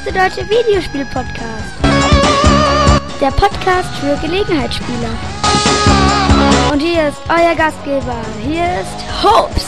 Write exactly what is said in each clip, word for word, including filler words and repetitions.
erste deutsche Videospiel-Podcast. Der Podcast für Gelegenheitsspieler. Und hier ist euer Gastgeber. Hier ist Hopes.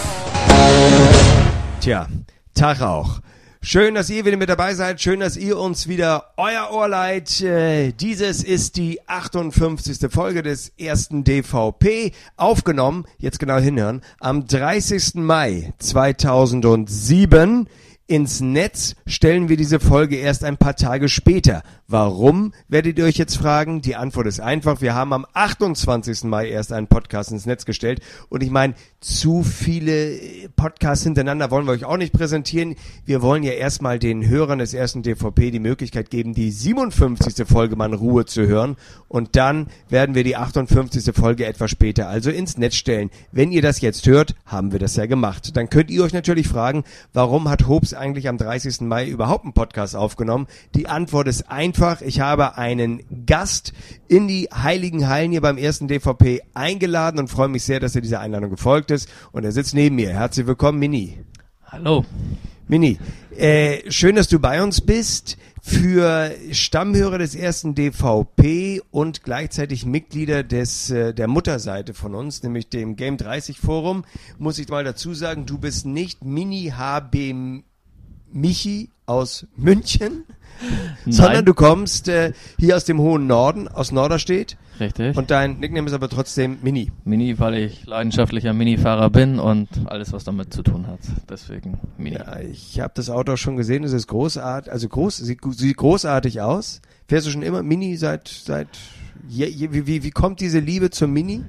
Tja, Tag auch. Schön, dass ihr wieder mit dabei seid. Schön, dass ihr uns wieder euer Ohr leiht. Äh, dieses ist die achtundfünfzigste Folge des ersten D V P. Aufgenommen, jetzt genau hinhören, am dreißigsten Mai zweitausendsieben. Ins Netz stellen wir diese Folge erst ein paar Tage später. Warum, werdet ihr euch jetzt fragen? Die Antwort ist einfach. Wir haben am achtundzwanzigsten Mai erst einen Podcast ins Netz gestellt. Und ich meine, zu viele Podcasts hintereinander wollen wir euch auch nicht präsentieren. Wir wollen ja erstmal den Hörern des ersten D V P die Möglichkeit geben, die siebenundfünfzigste Folge mal in Ruhe zu hören. Und dann werden wir die achtundfünfzigste Folge etwas später also ins Netz stellen. Wenn ihr das jetzt hört, haben wir das ja gemacht. Dann könnt ihr euch natürlich fragen, warum hat Hopes eigentlich am dreißigsten Mai überhaupt einen Podcast aufgenommen? Die Antwort ist einfach. Ich habe einen Gast in die heiligen Hallen hier beim ersten D V P eingeladen und freue mich sehr, dass er dieser Einladung gefolgt ist. Und er sitzt neben mir. Herzlich willkommen, Mini. Hallo. Mini, äh, schön, dass du bei uns bist. Für Stammhörer des ersten D V P und gleichzeitig Mitglieder des äh, der Mutterseite von uns, nämlich dem Game dreißig Forum, muss ich mal dazu sagen, du bist nicht Mini H B Michi aus München, Nein. sondern du kommst äh, hier aus dem hohen Norden, aus Norderstedt. Richtig. Und dein Nickname ist aber trotzdem Mini. Mini, weil ich leidenschaftlicher Mini-Fahrer bin und alles, was damit zu tun hat. Deswegen Mini. Ja, ich habe das Auto auch schon gesehen, es ist großartig, also groß, sieht, sieht großartig aus. Fährst du schon immer Mini seit, seit, je, je, wie, wie, wie kommt diese Liebe zum Mini?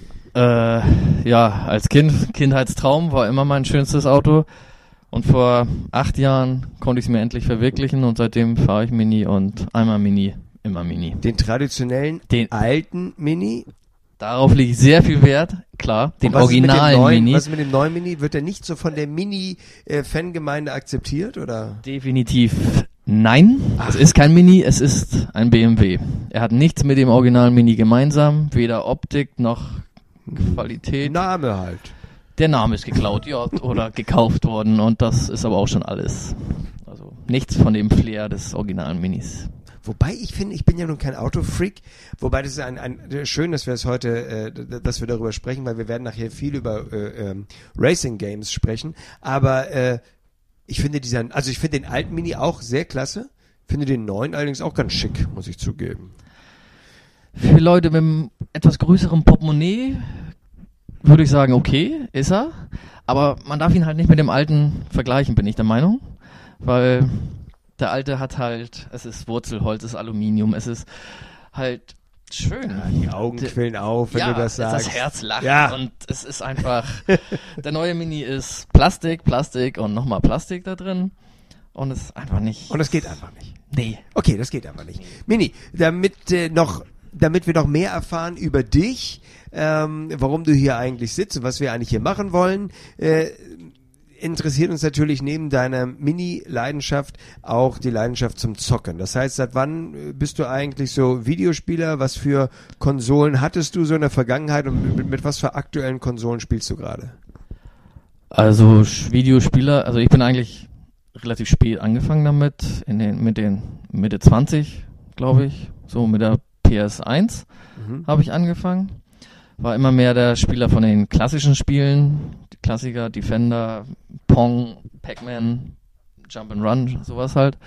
Äh, ja, als Kind, Kindheitstraum war immer mein schönstes Auto. Und vor acht Jahren konnte ich es mir endlich verwirklichen und seitdem fahre ich Mini und einmal Mini, immer Mini. Den traditionellen, Den alten Mini? Darauf lege ich sehr viel Wert, klar, den was originalen ist mit dem neuen, Mini. Was ist mit dem neuen Mini? Wird der nicht so von der Mini-Fangemeinde akzeptiert, oder? Definitiv nein, Ach. Es ist kein Mini, es ist ein B M W. Er hat nichts mit dem originalen Mini gemeinsam, weder Optik noch Qualität. Name halt. Der Name ist geklaut, ja, oder gekauft worden und das ist aber auch schon alles. Also nichts von dem Flair des originalen Minis. Wobei ich finde, ich bin ja nun kein Autofreak, wobei das ist ein, ein schön, dass wir es heute, äh, dass wir darüber sprechen, weil wir werden nachher viel über äh, ähm, Racing Games sprechen, aber äh, ich finde diesen, also ich finde den alten Mini auch sehr klasse, finde den neuen allerdings auch ganz schick, muss ich zugeben. Für Leute mit einem etwas größeren Portemonnaie würde ich sagen, okay, ist er, aber man darf ihn halt nicht mit dem alten vergleichen, bin ich der Meinung, weil der alte hat halt, es ist Wurzelholz, es ist Aluminium, es ist halt schön. Ja, die Augen quillen auf, wenn ja, du das sagst. Das Herz lacht ja. Und es ist einfach, der neue Mini ist Plastik, Plastik und nochmal Plastik da drin und es ist einfach nicht. Und es geht einfach nicht. Nee. Okay, das geht einfach nicht. Mini, damit äh, noch, damit wir noch mehr erfahren über dich, ähm, warum du hier eigentlich sitzt und was wir eigentlich hier machen wollen, äh, interessiert uns natürlich neben deiner Mini-Leidenschaft auch die Leidenschaft zum Zocken. Das heißt, seit wann bist du eigentlich so Videospieler? Was für Konsolen hattest du so in der Vergangenheit und mit, mit was für aktuellen Konsolen spielst du gerade? Also Videospieler, also ich bin eigentlich relativ spät angefangen damit, in den, mit den Mitte zwanzig, glaube ich, so mit der P S eins mhm. habe ich angefangen. War immer mehr der Spieler von den klassischen Spielen, die Klassiker, Defender, Pong, Pac-Man, Jump'n'Run, sowas halt.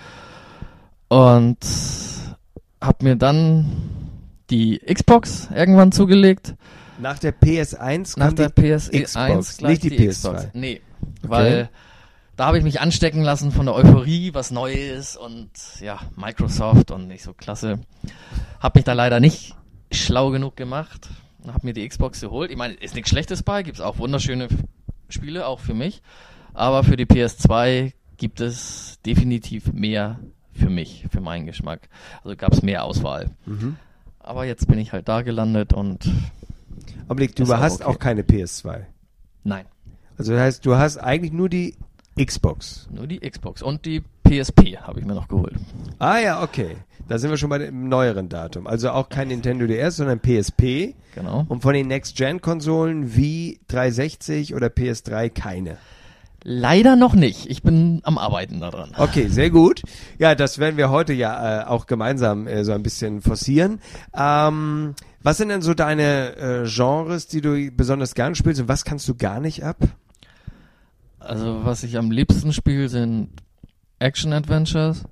Und hab mir dann die Xbox irgendwann zugelegt. Nach der P S eins? Nach der P S eins Xbox, gleich nicht die, die P S zwei. Xbox. Nee, okay. Weil da habe ich mich anstecken lassen von der Euphorie, was neu ist und ja, Microsoft und nicht so klasse. Hab mich da leider nicht schlau genug gemacht. Hab mir die Xbox geholt. Ich meine, ist nichts Schlechtes bei, gibt's auch wunderschöne Spiele, auch für mich. Aber für die P S zwei gibt es definitiv mehr für mich, für meinen Geschmack. Also gab's mehr Auswahl. Mhm. Aber jetzt bin ich halt da gelandet und... Augenblick, du hast auch, okay. auch keine P S zwei? Nein. Also das heißt, du hast eigentlich nur die Xbox? Nur die Xbox und die P S P habe ich mir noch geholt. Ah ja, okay. Da sind wir schon bei dem neueren Datum. Also auch kein Nintendo D S, sondern P S P. Genau. Und von den Next-Gen-Konsolen wie dreihundertsechzig oder P S drei keine. Leider noch nicht. Ich bin am Arbeiten daran. Okay, sehr gut. Ja, das werden wir heute ja äh, auch gemeinsam äh, so ein bisschen forcieren. Ähm, was sind denn so deine äh, Genres, die du besonders gern spielst und was kannst du gar nicht ab? Also was ich am liebsten spiele, sind Action-Adventures.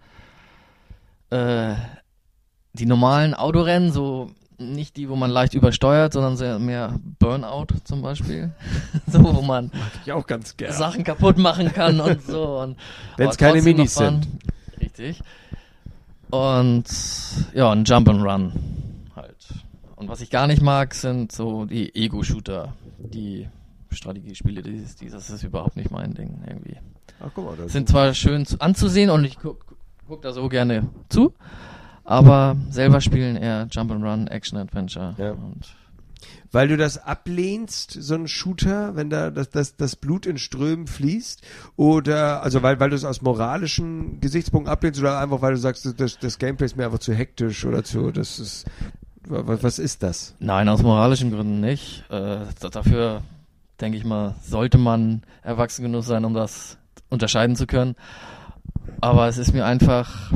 Äh, die normalen Autorennen, so nicht die, wo man leicht übersteuert, sondern sehr mehr Burnout zum Beispiel. So, wo man Mag ich auch ganz gerne. Sachen kaputt machen kann und so. Wenn es keine Minis sind. Richtig. Und ja, ein Jump'n'Run halt. Und was ich gar nicht mag, sind so die Ego-Shooter, die Strategiespiele, dieses, dieses ist überhaupt nicht mein Ding irgendwie. Ach, guck mal, das Sind zwar schön zu, anzusehen und ich guck, guck da so gerne zu, aber selber spielen eher Jump'n'Run, Action-Adventure. Ja. Und weil du das ablehnst, so ein Shooter, wenn da das, das, das Blut in Strömen fließt? Oder, also weil, weil du es aus moralischen Gesichtspunkten ablehnst oder einfach weil du sagst, das, das Gameplay ist mir einfach zu hektisch oder zu, das ist, was, was ist das? Nein, aus moralischen Gründen nicht. Äh, dafür, denke ich mal, sollte man erwachsen genug sein, um das unterscheiden zu können. Aber es ist mir einfach,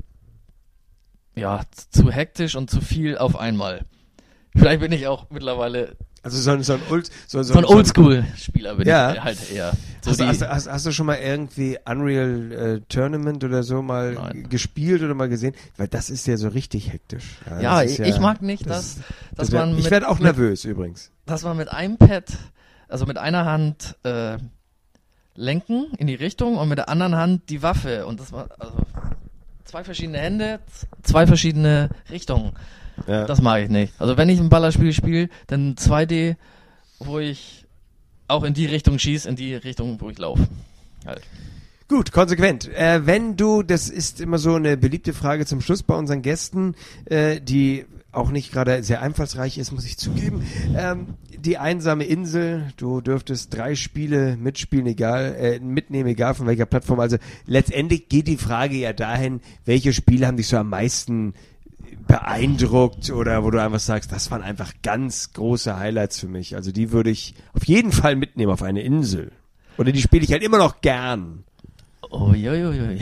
ja, zu hektisch und zu viel auf einmal. Vielleicht bin ich auch mittlerweile Also so ein, so ein, Old, so, so, so ein so ein Oldschool-Spieler bin Ja. ich halt eher. So Hast, die, hast, hast, hast du schon mal irgendwie Unreal äh, Tournament oder so mal Nein. gespielt oder mal gesehen? Weil das ist ja so richtig hektisch. Ja, ja, das ist ich, ich mag nicht, dass, das, dass das wär, man ich mit, werde auch mit, nervös übrigens. dass man mit einem Pad, also mit einer Hand äh, lenken in die Richtung und mit der anderen Hand die Waffe und das war also zwei verschiedene Hände, z- zwei verschiedene Richtungen. Ja. Das mag ich nicht. Also wenn ich ein Ballerspiel spiele, dann zwei D, wo ich auch in die Richtung schieße, in die Richtung, wo ich laufe. Halt. Gut, konsequent. Äh, wenn du, das ist immer so eine beliebte Frage zum Schluss bei unseren Gästen, äh, die auch nicht gerade sehr einfallsreich ist, muss ich zugeben. Ähm, die einsame Insel, du dürftest drei Spiele mitspielen, egal, äh, mitnehmen, egal von welcher Plattform. Also letztendlich geht die Frage ja dahin, welche Spiele haben dich so am meisten beeindruckt oder wo du einfach sagst, das waren einfach ganz große Highlights für mich. Also die würde ich auf jeden Fall mitnehmen auf eine Insel. Oder die spiele ich halt immer noch gern. Oh, jo, jo, jo.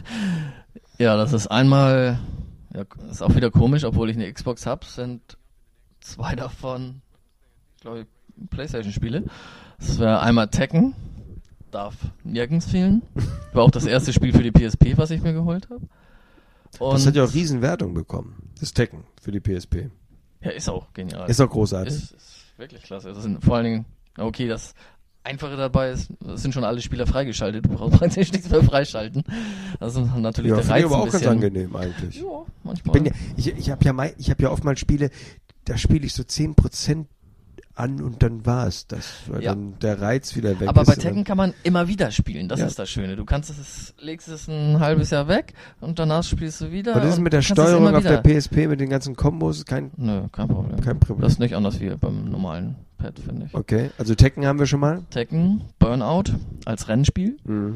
Ja, das ist einmal, ja, ist auch wieder komisch, obwohl ich eine Xbox habe, sind zwei davon, glaube ich, PlayStation-Spiele. Das wäre einmal Tekken, darf nirgends fehlen. War auch das erste Spiel für die P S P, was ich mir geholt habe. Das hat ja auch Riesenwertung bekommen, das Tekken für die P S P. Ja, ist auch genial. Ist auch großartig. Ist, ist wirklich klasse. Das sind vor allen Dingen, okay, das Einfache dabei ist, es sind schon alle Spieler freigeschaltet. Du brauchst praktisch nichts mehr freischalten. Das ist natürlich Ja, der finde Reiz ich aber ein auch ganz bisschen. angenehm eigentlich. Ja, manchmal. Bin ja, ich ich habe ja, mei- ich hab ja oftmals Spiele, da spiele ich so zehn Prozent an und dann war es das, weil Ja. dann der Reiz wieder weg Aber ist. bei und dann- Tekken kann man immer wieder spielen, das Ja. ist das Schöne. Du kannst es, legst es ein halbes Jahr weg und danach spielst du wieder. Und das ist und mit der kannst es Steuerung immer auf der wieder. P S P mit den ganzen Kombos kein, Nö, kein Problem. kein Problem. Das ist nicht anders wie beim normalen Pad, finde ich. Okay, also Tekken haben wir schon mal. Tekken, Burnout als Rennspiel. Mhm.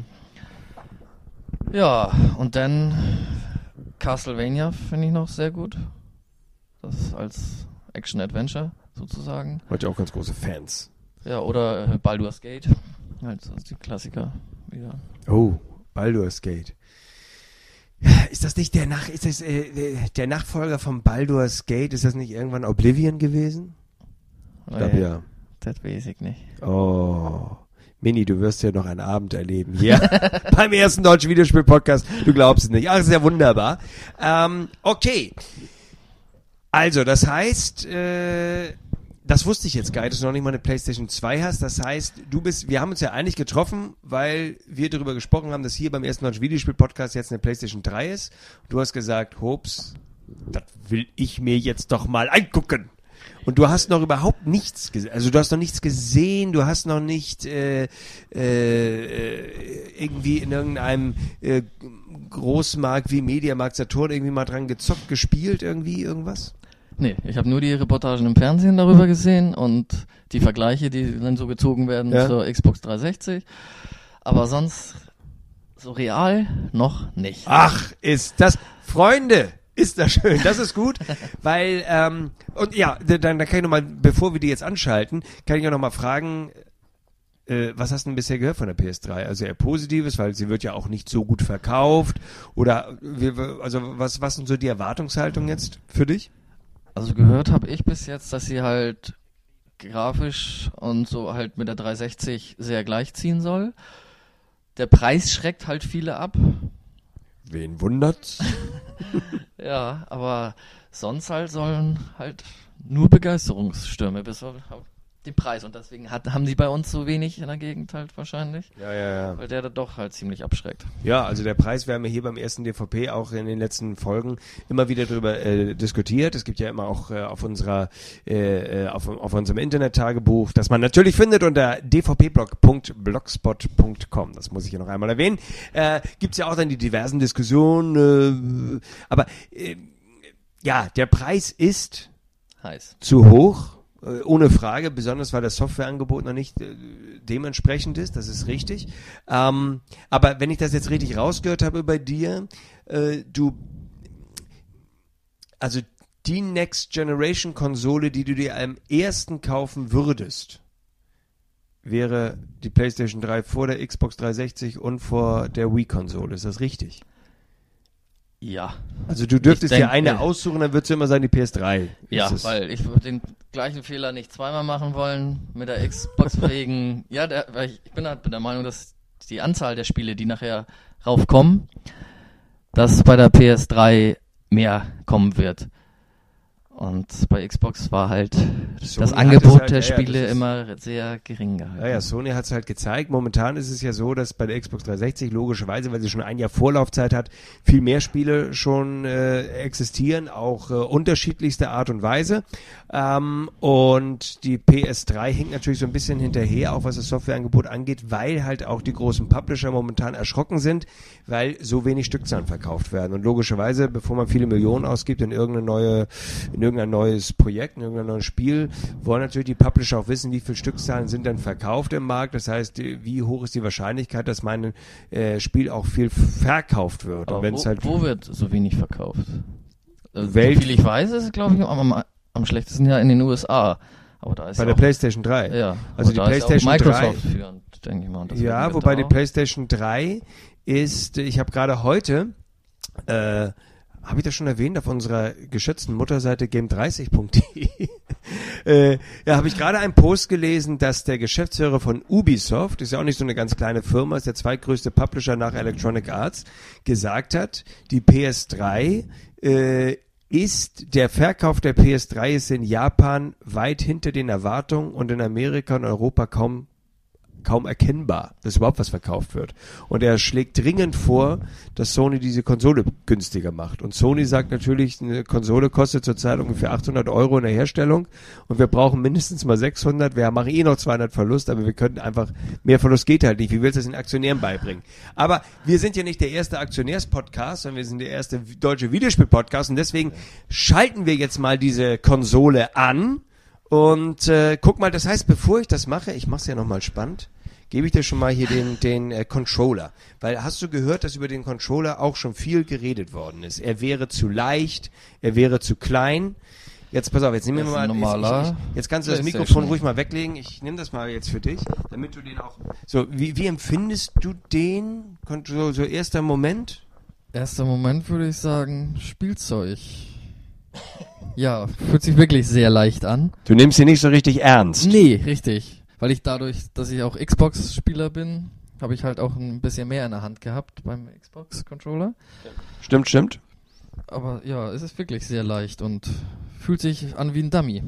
Ja, und dann Castlevania finde ich noch sehr gut. Das ist als Action-Adventure sozusagen. Heute auch ganz große Fans. Ja, oder äh, Baldur's Gate. Also die Klassiker wieder. Oh, Baldur's Gate. Ist das nicht der Nach ist das äh, der Nachfolger von Baldur's Gate? Ist das nicht irgendwann Oblivion gewesen? Ich glaube Äh, ja. Das weiß ich nicht. Oh. Mini, du wirst ja noch einen Abend erleben. Hier beim ersten deutschen Videospiel-Podcast. Du glaubst es nicht. Ach, ist ja wunderbar. Ähm, okay. Also, das heißt, äh, das wusste ich jetzt gar nicht, dass du noch nicht mal eine PlayStation zwei hast. Das heißt, du bist, wir haben uns ja eigentlich getroffen, weil wir darüber gesprochen haben, dass hier beim ersten deutschen Videospiel-Podcast jetzt eine PlayStation drei ist. Du hast gesagt, Hops, das will ich mir jetzt doch mal angucken. Und du hast noch überhaupt nichts gesehen, also du hast noch nichts gesehen, du hast noch nicht äh, äh, irgendwie in irgendeinem äh, Großmarkt wie Mediamarkt Saturn irgendwie mal dran gezockt, gespielt, irgendwie irgendwas? Nee, ich habe nur die Reportagen im Fernsehen darüber gesehen und die Vergleiche, die dann so gezogen werden Ja. zur Xbox dreihundertsechzig. Aber sonst so real noch nicht. Ach, ist das, Freunde, ist das schön, das ist gut, weil, ähm, und ja, dann, dann kann ich nochmal, bevor wir die jetzt anschalten, kann ich auch nochmal fragen, Äh, was hast du denn bisher gehört von der P S drei? Also eher Positives, weil sie wird ja auch nicht so gut verkauft. Oder wir, also was, was sind so die Erwartungshaltung jetzt für dich? Also gehört habe ich bis jetzt, dass sie halt grafisch und so halt mit der dreihundertsechzig sehr gleichziehen soll. Der Preis schreckt halt viele ab. Wen wundert's? Ja, aber sonst halt sollen halt nur Begeisterungsstürme bis auf den Preis. Und deswegen hat, haben die bei uns so wenig in der Gegend halt wahrscheinlich. Ja, ja, ja. Weil der da doch halt ziemlich abschreckt. Ja, also der Preis, wir haben ja hier beim ersten D V P auch in den letzten Folgen immer wieder darüber äh, diskutiert. Es gibt ja immer auch äh, auf unserer, äh, äh, auf, auf unserem Internet-Tagebuch, das man natürlich findet unter d v p blog punkt blogspot punkt com. Das muss ich ja noch einmal erwähnen. Äh, gibt's ja auch dann die diversen Diskussionen. Äh, aber äh, ja, der Preis ist heiß. Zu hoch. Ohne Frage, besonders weil das Softwareangebot noch nicht äh, dementsprechend ist, das ist richtig. Ähm, aber wenn ich das jetzt richtig rausgehört habe bei dir, äh, du, also die Next Generation Konsole, die du dir am ersten kaufen würdest, wäre die PlayStation drei vor der Xbox dreihundertsechzig und vor der Wii-Konsole. Ist das richtig? Ja. Also du dürftest denk, dir eine äh, aussuchen, dann würdest du immer sagen, die P S drei. Ja, weil ich würde den gleichen Fehler nicht zweimal machen wollen mit der Xbox wegen, ja, der, weil ich, ich bin halt der Meinung, dass die Anzahl der Spiele, die nachher raufkommen, dass bei der P S drei mehr kommen wird. Und bei Xbox war halt Sony das Angebot halt, der ja, Spiele ja, immer sehr gering gehalten. Ja, ja, Sony hat es halt gezeigt. Momentan ist es ja so, dass bei der Xbox dreihundertsechzig logischerweise, weil sie schon ein Jahr Vorlaufzeit hat, viel mehr Spiele schon äh, existieren, auch äh, unterschiedlichste Art und Weise. Ähm, und die P S drei hinkt natürlich so ein bisschen hinterher, auch was das Softwareangebot angeht, weil halt auch die großen Publisher momentan erschrocken sind, weil so wenig Stückzahlen verkauft werden. Und logischerweise, bevor man viele Millionen ausgibt in irgendeine neue, in irgendein neues Projekt, in irgendein neues Spiel, wollen natürlich die Publisher auch wissen, wie viele Stückzahlen sind denn verkauft im Markt. Das heißt, wie hoch ist die Wahrscheinlichkeit, dass mein äh, Spiel auch viel verkauft wird. Aber Und wenn's wo, halt wo wird so wenig verkauft? Also, Welt- so viel ich weiß, ist es, glaube ich, am, am schlechtesten ja in den U S A. Aber da ist bei ja der auch, PlayStation drei. Ja, Also aber die da PlayStation ist ja auch drei. Microsoft führend, denke ich mal. Und das Ja, wird wobei da die auch- PlayStation drei ist, ich habe gerade heute, äh, habe ich das schon erwähnt, auf unserer geschätzten Mutterseite game dreißig punkt de, äh, ja, habe ich gerade einen Post gelesen, dass der Geschäftsführer von Ubisoft, ist ja auch nicht so eine ganz kleine Firma, ist der zweitgrößte Publisher nach Electronic Arts, gesagt hat, die P S drei äh, ist, der Verkauf der P S drei ist in Japan weit hinter den Erwartungen und in Amerika und Europa kaum kaum erkennbar, dass überhaupt was verkauft wird. Und er schlägt dringend vor, dass Sony diese Konsole günstiger macht. Und Sony sagt natürlich, eine Konsole kostet zurzeit ungefähr achthundert Euro in der Herstellung und wir brauchen mindestens mal sechshundert. Wir machen eh noch zweihundert Verlust, aber wir könnten einfach, mehr Verlust geht halt nicht. Wie willst du das den Aktionären beibringen? Aber wir sind ja nicht der erste Aktionärspodcast, sondern wir sind der erste deutsche Videospiel-Podcast und deswegen schalten wir jetzt mal diese Konsole an und äh, guck mal, das heißt, bevor ich das mache, ich mache es ja nochmal spannend, gebe ich dir schon mal hier den, den äh, Controller. Weil hast du gehört, dass über den Controller auch schon viel geredet worden ist. Er wäre zu leicht, er wäre zu klein. Jetzt pass auf, jetzt nehmen wir Das ist mal, ein normaler ich, ich, jetzt kannst du das PlayStation. Mikrofon ruhig mal weglegen. Ich nehme das mal jetzt für dich, damit du den auch, so, wie, wie empfindest du den? So, so erster Moment? Erster Moment würde ich sagen, Spielzeug. Ja, fühlt sich wirklich sehr leicht an. Du nimmst ihn nicht so richtig ernst. Nee, richtig. Weil ich dadurch, dass ich auch Xbox-Spieler bin, habe ich halt auch ein bisschen mehr in der Hand gehabt beim Xbox-Controller. Stimmt, stimmt. Aber ja, es ist wirklich sehr leicht und fühlt sich an wie ein Dummy.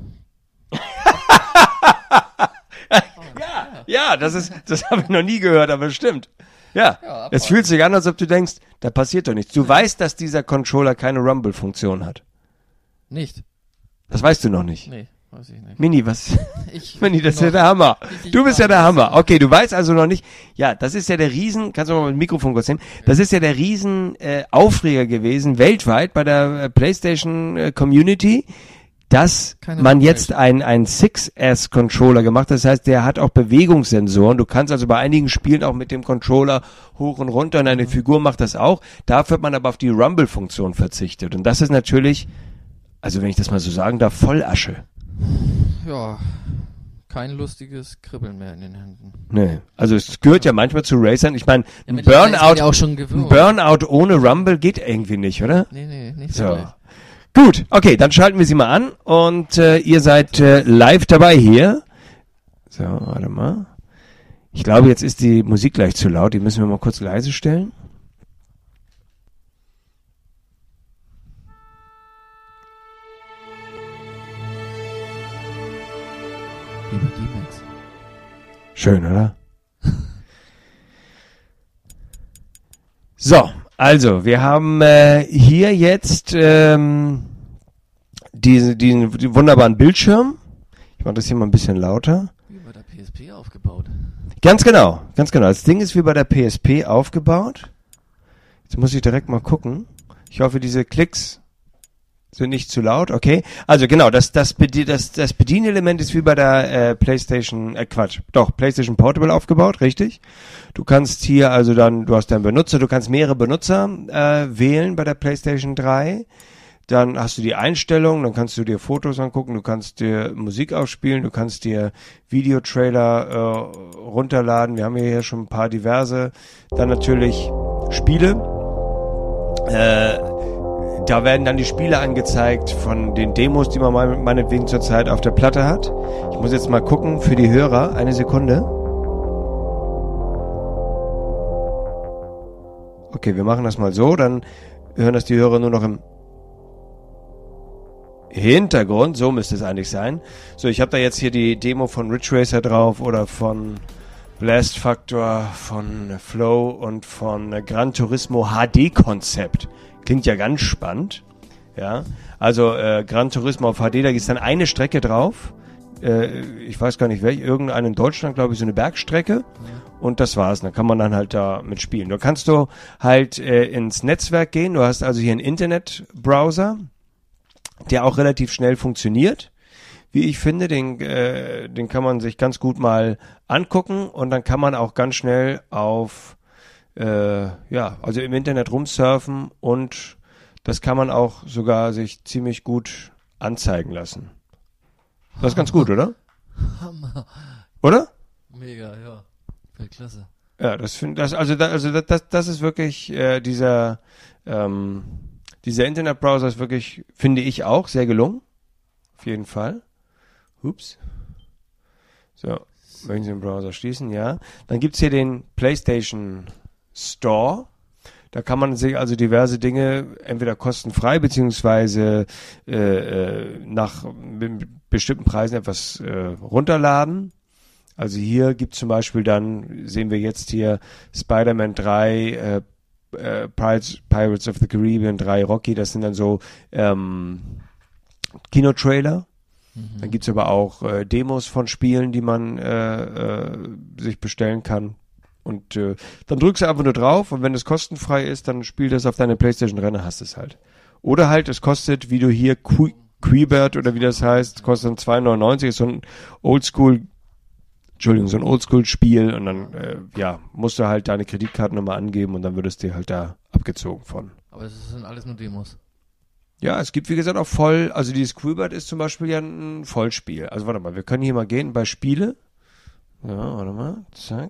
Ja, ja, das ist, das habe ich noch nie gehört, aber es stimmt. Ja, Ja, es fühlt sich an, als ob du denkst, da passiert doch nichts. Du weißt, dass dieser Controller keine Rumble-Funktion hat. Nicht? Das weißt du noch nicht. Nee, weiß ich nicht. Mini, was? Ich Mini, das ist noch ja der Hammer. richtig Du bist ja der warm. Hammer. Okay, du weißt also noch nicht. Ja, das ist ja der Riesen, kannst du mal mit dem Mikrofon kurz nehmen. Das ist ja der Riesen äh, Aufreger gewesen, weltweit bei der äh, PlayStation äh, Community, dass Keine man Rumble. jetzt einen einen six S Controller gemacht hat. Das heißt, der hat auch Bewegungssensoren. Du kannst also bei einigen Spielen auch mit dem Controller hoch und runter und eine Figur macht das auch. Dafür hat man aber auf die Rumble-Funktion verzichtet. Und das ist natürlich, also wenn ich das mal so sagen darf, voll Asche. Ja, kein lustiges Kribbeln mehr in den Händen. Nee, also es gehört ja manchmal zu Racern. Ich meine, Ja, ein mittlerweile ist man Burnout, ja auch schon ein gewöhnt. Burnout ohne Rumble geht irgendwie nicht, oder? Nee, nee, nicht So. wirklich. Gut, okay, dann schalten wir sie mal an und äh, ihr seid äh, live dabei hier. So, warte mal. Ich glaube, jetzt ist die Musik gleich zu laut. Die müssen wir mal kurz leise stellen. Lieber D-Max. Schön, oder? So, also, wir haben äh, hier jetzt ähm, diese, diesen wunderbaren Bildschirm. Ich mache das hier mal ein bisschen lauter. Wie bei der P S P aufgebaut. Ganz genau, ganz genau. Das Ding ist wie bei der P S P aufgebaut. Jetzt muss ich direkt mal gucken. Ich hoffe, diese Klicks sind nicht zu laut. Okay. Also genau, das das Bedi- das, das Bedienelement ist wie bei der äh, PlayStation, äh Quatsch, doch, PlayStation Portable aufgebaut, richtig. Du kannst hier also dann, du hast deinen Benutzer, du kannst mehrere Benutzer äh, wählen bei der PlayStation drei. Dann hast du die Einstellungen, dann kannst du dir Fotos angucken, du kannst dir Musik aufspielen, du kannst dir Videotrailer äh, runterladen. Wir haben hier schon ein paar diverse. Dann natürlich Spiele. Äh, da werden dann die Spiele angezeigt von den Demos, die man mein- meinetwegen zurzeit auf der Platte hat. Ich muss jetzt mal gucken für die Hörer. Eine Sekunde. Okay, wir machen das mal so, dann hören das die Hörer nur noch im Hintergrund, so müsste es eigentlich sein. So, ich habe da jetzt hier die Demo von Ridge Racer drauf oder von Blast Factor, von Flow und von Gran Turismo H D Konzept. Klingt ja ganz spannend. Ja, also äh, Gran Turismo auf H D, da ist dann eine Strecke drauf. Äh, ich weiß gar nicht welche, irgendeine in Deutschland, glaube ich, so eine Bergstrecke. Und das war's. Dann kann man dann halt da mitspielen. Da kannst du halt äh, ins Netzwerk gehen. Du hast also hier einen Internetbrowser, der auch relativ schnell funktioniert. Wie ich finde, den, äh, den kann man sich ganz gut mal angucken und dann kann man auch ganz schnell auf, äh, ja, also im Internet rumsurfen und das kann man auch sogar sich ziemlich gut anzeigen lassen. Das ist ganz gut, oder? Hammer. Oder? Mega, ja. Weltklasse. Ja, das finde das also da, also das, das das ist wirklich äh, dieser ähm, dieser Internetbrowser ist wirklich, finde ich auch sehr gelungen. Auf jeden Fall. Ups. So, möchten Sie den Browser schließen? Ja. Dann gibt's hier den PlayStation Store. Da kann man sich also diverse Dinge entweder kostenfrei beziehungsweise äh, äh, nach b- bestimmten Preisen etwas äh, runterladen. Also hier gibt zum Beispiel dann, sehen wir jetzt hier Spider-Man drei, äh, äh, Pirates, Pirates of the Caribbean drei, Rocky, das sind dann so ähm, Kinotrailer. Mhm. Dann gibt's aber auch äh, Demos von Spielen, die man äh, äh, sich bestellen kann. Und äh, dann drückst du einfach nur drauf und wenn es kostenfrei ist, dann spielt das auf deine PlayStation rein, dann hast du es halt. Oder halt, es kostet, wie du hier Que- Quebert oder wie das heißt, kostet dann zwei neunundneunzig, ist so ein Oldschool, Entschuldigung, so ein Oldschool-Spiel und dann, äh, ja, musst du halt deine Kreditkartennummer angeben und dann wird es dir halt da abgezogen von. Aber es sind alles nur Demos. Ja, es gibt wie gesagt auch voll, also dieses Quebert ist zum Beispiel ja ein Vollspiel. Also warte mal, wir können hier mal gehen bei Spiele. Ja, warte mal, zack.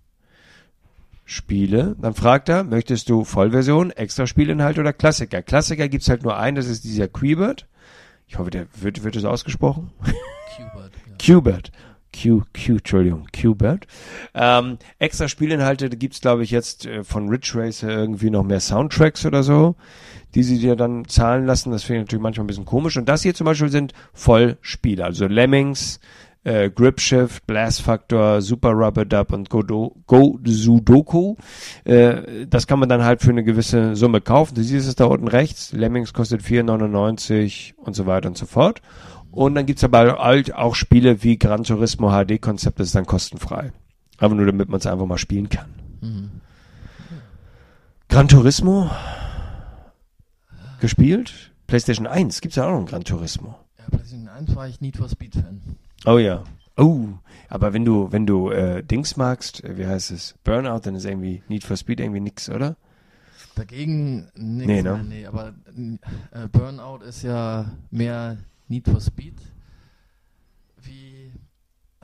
Spiele. Dann fragt er, möchtest du Vollversion, extra Spielinhalt oder Klassiker? Klassiker gibt's halt nur einen, das ist dieser Quebert. Ich hoffe, der wird, wird das ausgesprochen? Qbert, ja. Qbert. Q, Q, Entschuldigung, Qbert. Ähm, extra Spielinhalte, da gibt's glaube ich jetzt äh, von Ridge Racer irgendwie noch mehr Soundtracks oder so, die sie dir dann zahlen lassen. Das finde ich natürlich manchmal ein bisschen komisch. Und das hier zum Beispiel sind Vollspiele, also Lemmings, äh, Grip Shift, Blast Factor, Super Rubber Dub und Go, Go Sudoku. Äh, das kann man dann halt für eine gewisse Summe kaufen. Du siehst es da unten rechts. Lemmings kostet vier neunundneunzig und so weiter und so fort. Und dann gibt's aber halt auch Spiele wie Gran Turismo H D-Konzept, das ist dann kostenfrei. Aber nur damit man es einfach mal spielen kann. Mhm. Gran Turismo gespielt? PlayStation eins, gibt's ja auch noch ein Gran Turismo. Ja, PlayStation eins war ich Need for Speed Fan. Oh ja. Oh, aber wenn du, wenn du äh, Dings magst, äh, wie heißt es, Burnout, dann ist irgendwie Need for Speed irgendwie nix, oder? Dagegen nichts, Nee, ne? nein, nee, aber äh, Burnout ist ja mehr Need for Speed wie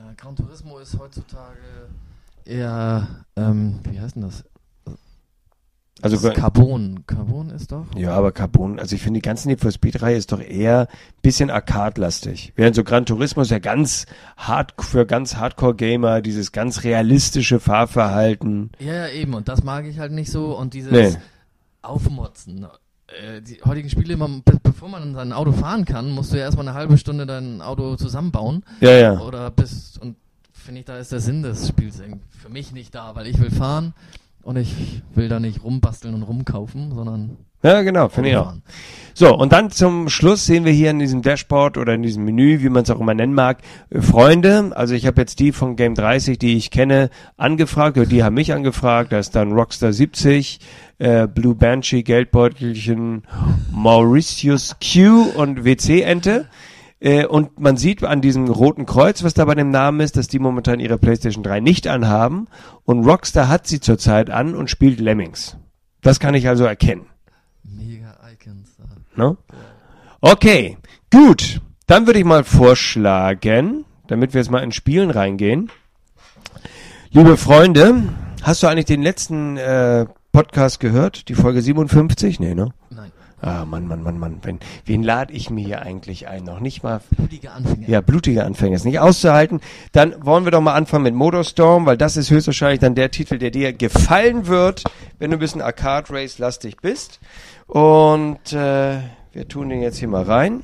Äh, Gran Turismo ist heutzutage eher, ähm, wie heißt denn das? Also das Carbon. Carbon ist doch? Ja, aber Carbon, also ich finde die ganze Need for Speed-Reihe ist doch eher ein bisschen Arcade-lastig. Während so Gran Turismo ist ja ganz hart, für ganz Hardcore-Gamer, dieses ganz realistische Fahrverhalten. Ja, ja, eben, und das mag ich halt nicht so, und dieses Nee. Aufmotzen. Äh, die heutigen Spiele, man, be- bevor man sein Auto fahren kann, musst du ja erstmal eine halbe Stunde dein Auto zusammenbauen. Ja, ja. Oder bis, und finde ich, da ist der Sinn des Spiels für mich nicht da, weil ich will fahren und ich will da nicht rumbasteln und rumkaufen, sondern Ja, genau, finde ich auch. fahren. So, und dann zum Schluss sehen wir hier in diesem Dashboard oder in diesem Menü, wie man es auch immer nennen mag, äh, Freunde. Also ich habe jetzt die von Game dreißig, die ich kenne, angefragt, oder die haben mich angefragt. Da ist dann Rockstar siebzig, äh, Blue Banshee, Geldbeutelchen, Mauritius Q und W C-Ente. Äh, und man sieht an diesem roten Kreuz, was da bei dem Namen ist, dass die momentan ihre PlayStation drei nicht anhaben. Und Rockstar hat sie zurzeit an und spielt Lemmings. Das kann ich also erkennen. Mega Icons. No? Okay, gut. Dann würde ich mal vorschlagen, damit wir jetzt mal in Spielen reingehen. Liebe Freunde, hast du eigentlich den letzten äh, Podcast gehört? Die Folge siebenundfünfzig? Nee, ne? Nein. Ah, Mann, Mann, Mann, Mann. Wen, wen lade ich mir hier eigentlich ein? Noch nicht mal... Blutige Anfänger. Ja, blutige Anfänger ist nicht auszuhalten. Dann wollen wir doch mal anfangen mit Motorstorm, weil das ist höchstwahrscheinlich dann der Titel, der dir gefallen wird, wenn du ein bisschen Arcade-Race-lastig bist. Und äh, wir tun den jetzt hier mal rein.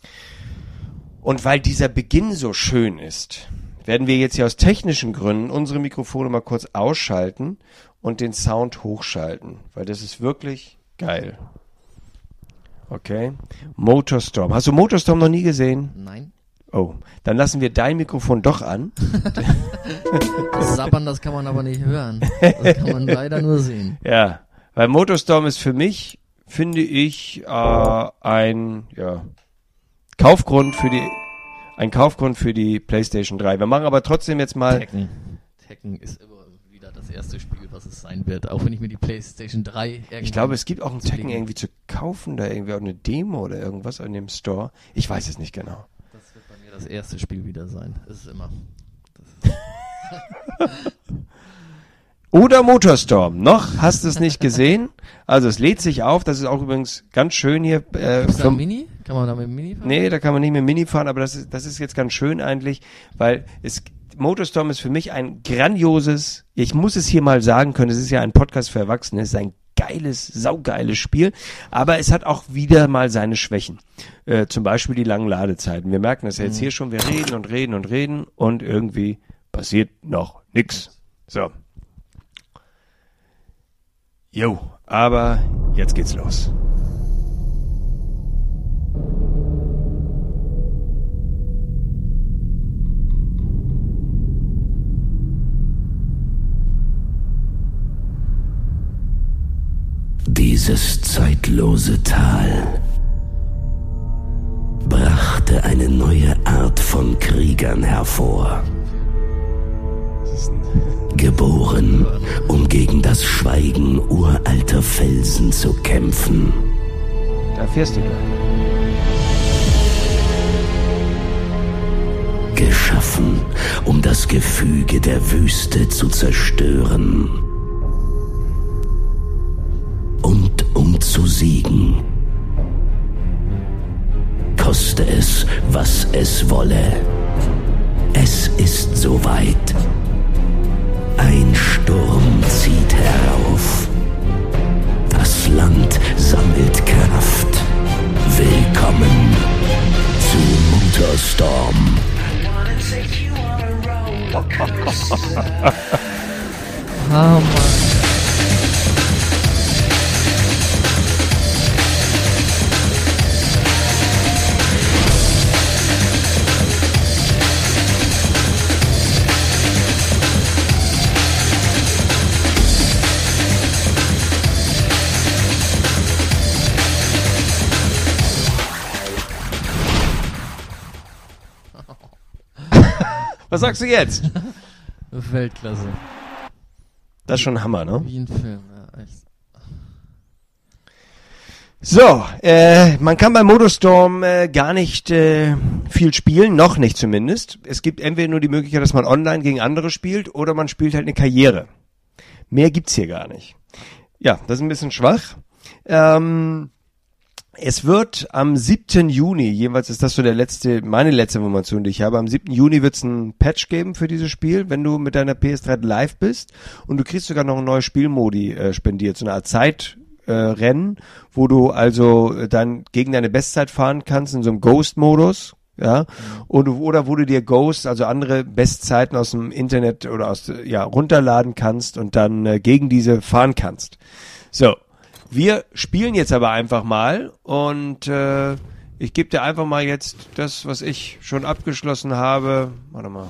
Und weil dieser Beginn so schön ist, werden wir jetzt hier aus technischen Gründen unsere Mikrofone mal kurz ausschalten und den Sound hochschalten, weil das ist wirklich geil. Okay. Motorstorm. Hast du Motorstorm noch nie gesehen? Nein. Oh, dann lassen wir dein Mikrofon doch an. Das Sabbern, das kann man aber nicht hören. Das kann man leider nur sehen. Ja, weil Motorstorm ist für mich, finde ich, äh, ein ja, Kaufgrund für die ein Kaufgrund für die PlayStation drei. Wir machen aber trotzdem jetzt mal... Tekken. Tekken ist immer wieder das erste Spiel, was es sein wird. Auch wenn ich mir die PlayStation drei irgendwann... Ich glaube, es gibt auch ein Tekken zulegen. irgendwie zu kaufen, da irgendwie auch eine Demo oder irgendwas in dem Store. Ich weiß es nicht genau. Das wird bei mir das erste Spiel wieder sein. Das ist immer. Das ist Oder Motorstorm. Noch hast du es nicht gesehen. Also es lädt sich auf. Das ist auch übrigens ganz schön hier. Äh, Gibt's da vom- ein Mini? Kann man da mit dem Mini fahren? Nee, da kann man nicht mit dem Mini fahren, aber das ist, das ist jetzt ganz schön eigentlich, weil es, Motorstorm ist für mich ein grandioses, ich muss es hier mal sagen können, es ist ja ein Podcast für Erwachsene, es ist ein geiles, saugeiles Spiel, aber es hat auch wieder mal seine Schwächen. Äh, zum Beispiel die langen Ladezeiten. Wir merken das ja jetzt hier schon, wir reden und reden und reden und irgendwie passiert noch nix. So. Jo, aber jetzt geht's los. Dieses zeitlose Tal brachte eine neue Art von Kriegern hervor. Geboren, um gegen das Schweigen uralter Felsen zu kämpfen. Da fährst du gleich. Geschaffen, um das Gefüge der Wüste zu zerstören. Und um zu siegen. Koste es, was es wolle. Es ist soweit. Ein Sturm zieht herauf. Das Land sammelt Kraft. Willkommen zu Motorstorm. Ah, Mann. Was sagst du jetzt? Weltklasse. Das ist schon Hammer, ne? Wie ein Film, ja, echt. So, äh, man kann beim Motorstorm äh, gar nicht äh, viel spielen, noch nicht zumindest. Es gibt entweder nur die Möglichkeit, dass man online gegen andere spielt oder man spielt halt eine Karriere. Mehr gibt's hier gar nicht. Ja, das ist ein bisschen schwach. Ähm, es wird am siebten Juni, jeweils ist das so der letzte, meine letzte Information, die ich habe, am siebten Juni wird's ein Patch geben für dieses Spiel, wenn du mit deiner P S drei live bist und du kriegst sogar noch ein neues Spielmodi äh, spendiert, so eine Art Zeit Äh, Rennen, wo du also dann gegen deine Bestzeit fahren kannst in so einem Ghost-Modus, ja, mhm. und oder wo du dir Ghost, also andere Bestzeiten aus dem Internet oder aus ja runterladen kannst und dann äh, gegen diese fahren kannst. So, wir spielen jetzt aber einfach mal und äh, ich gebe dir einfach mal jetzt das, was ich schon abgeschlossen habe. Warte mal.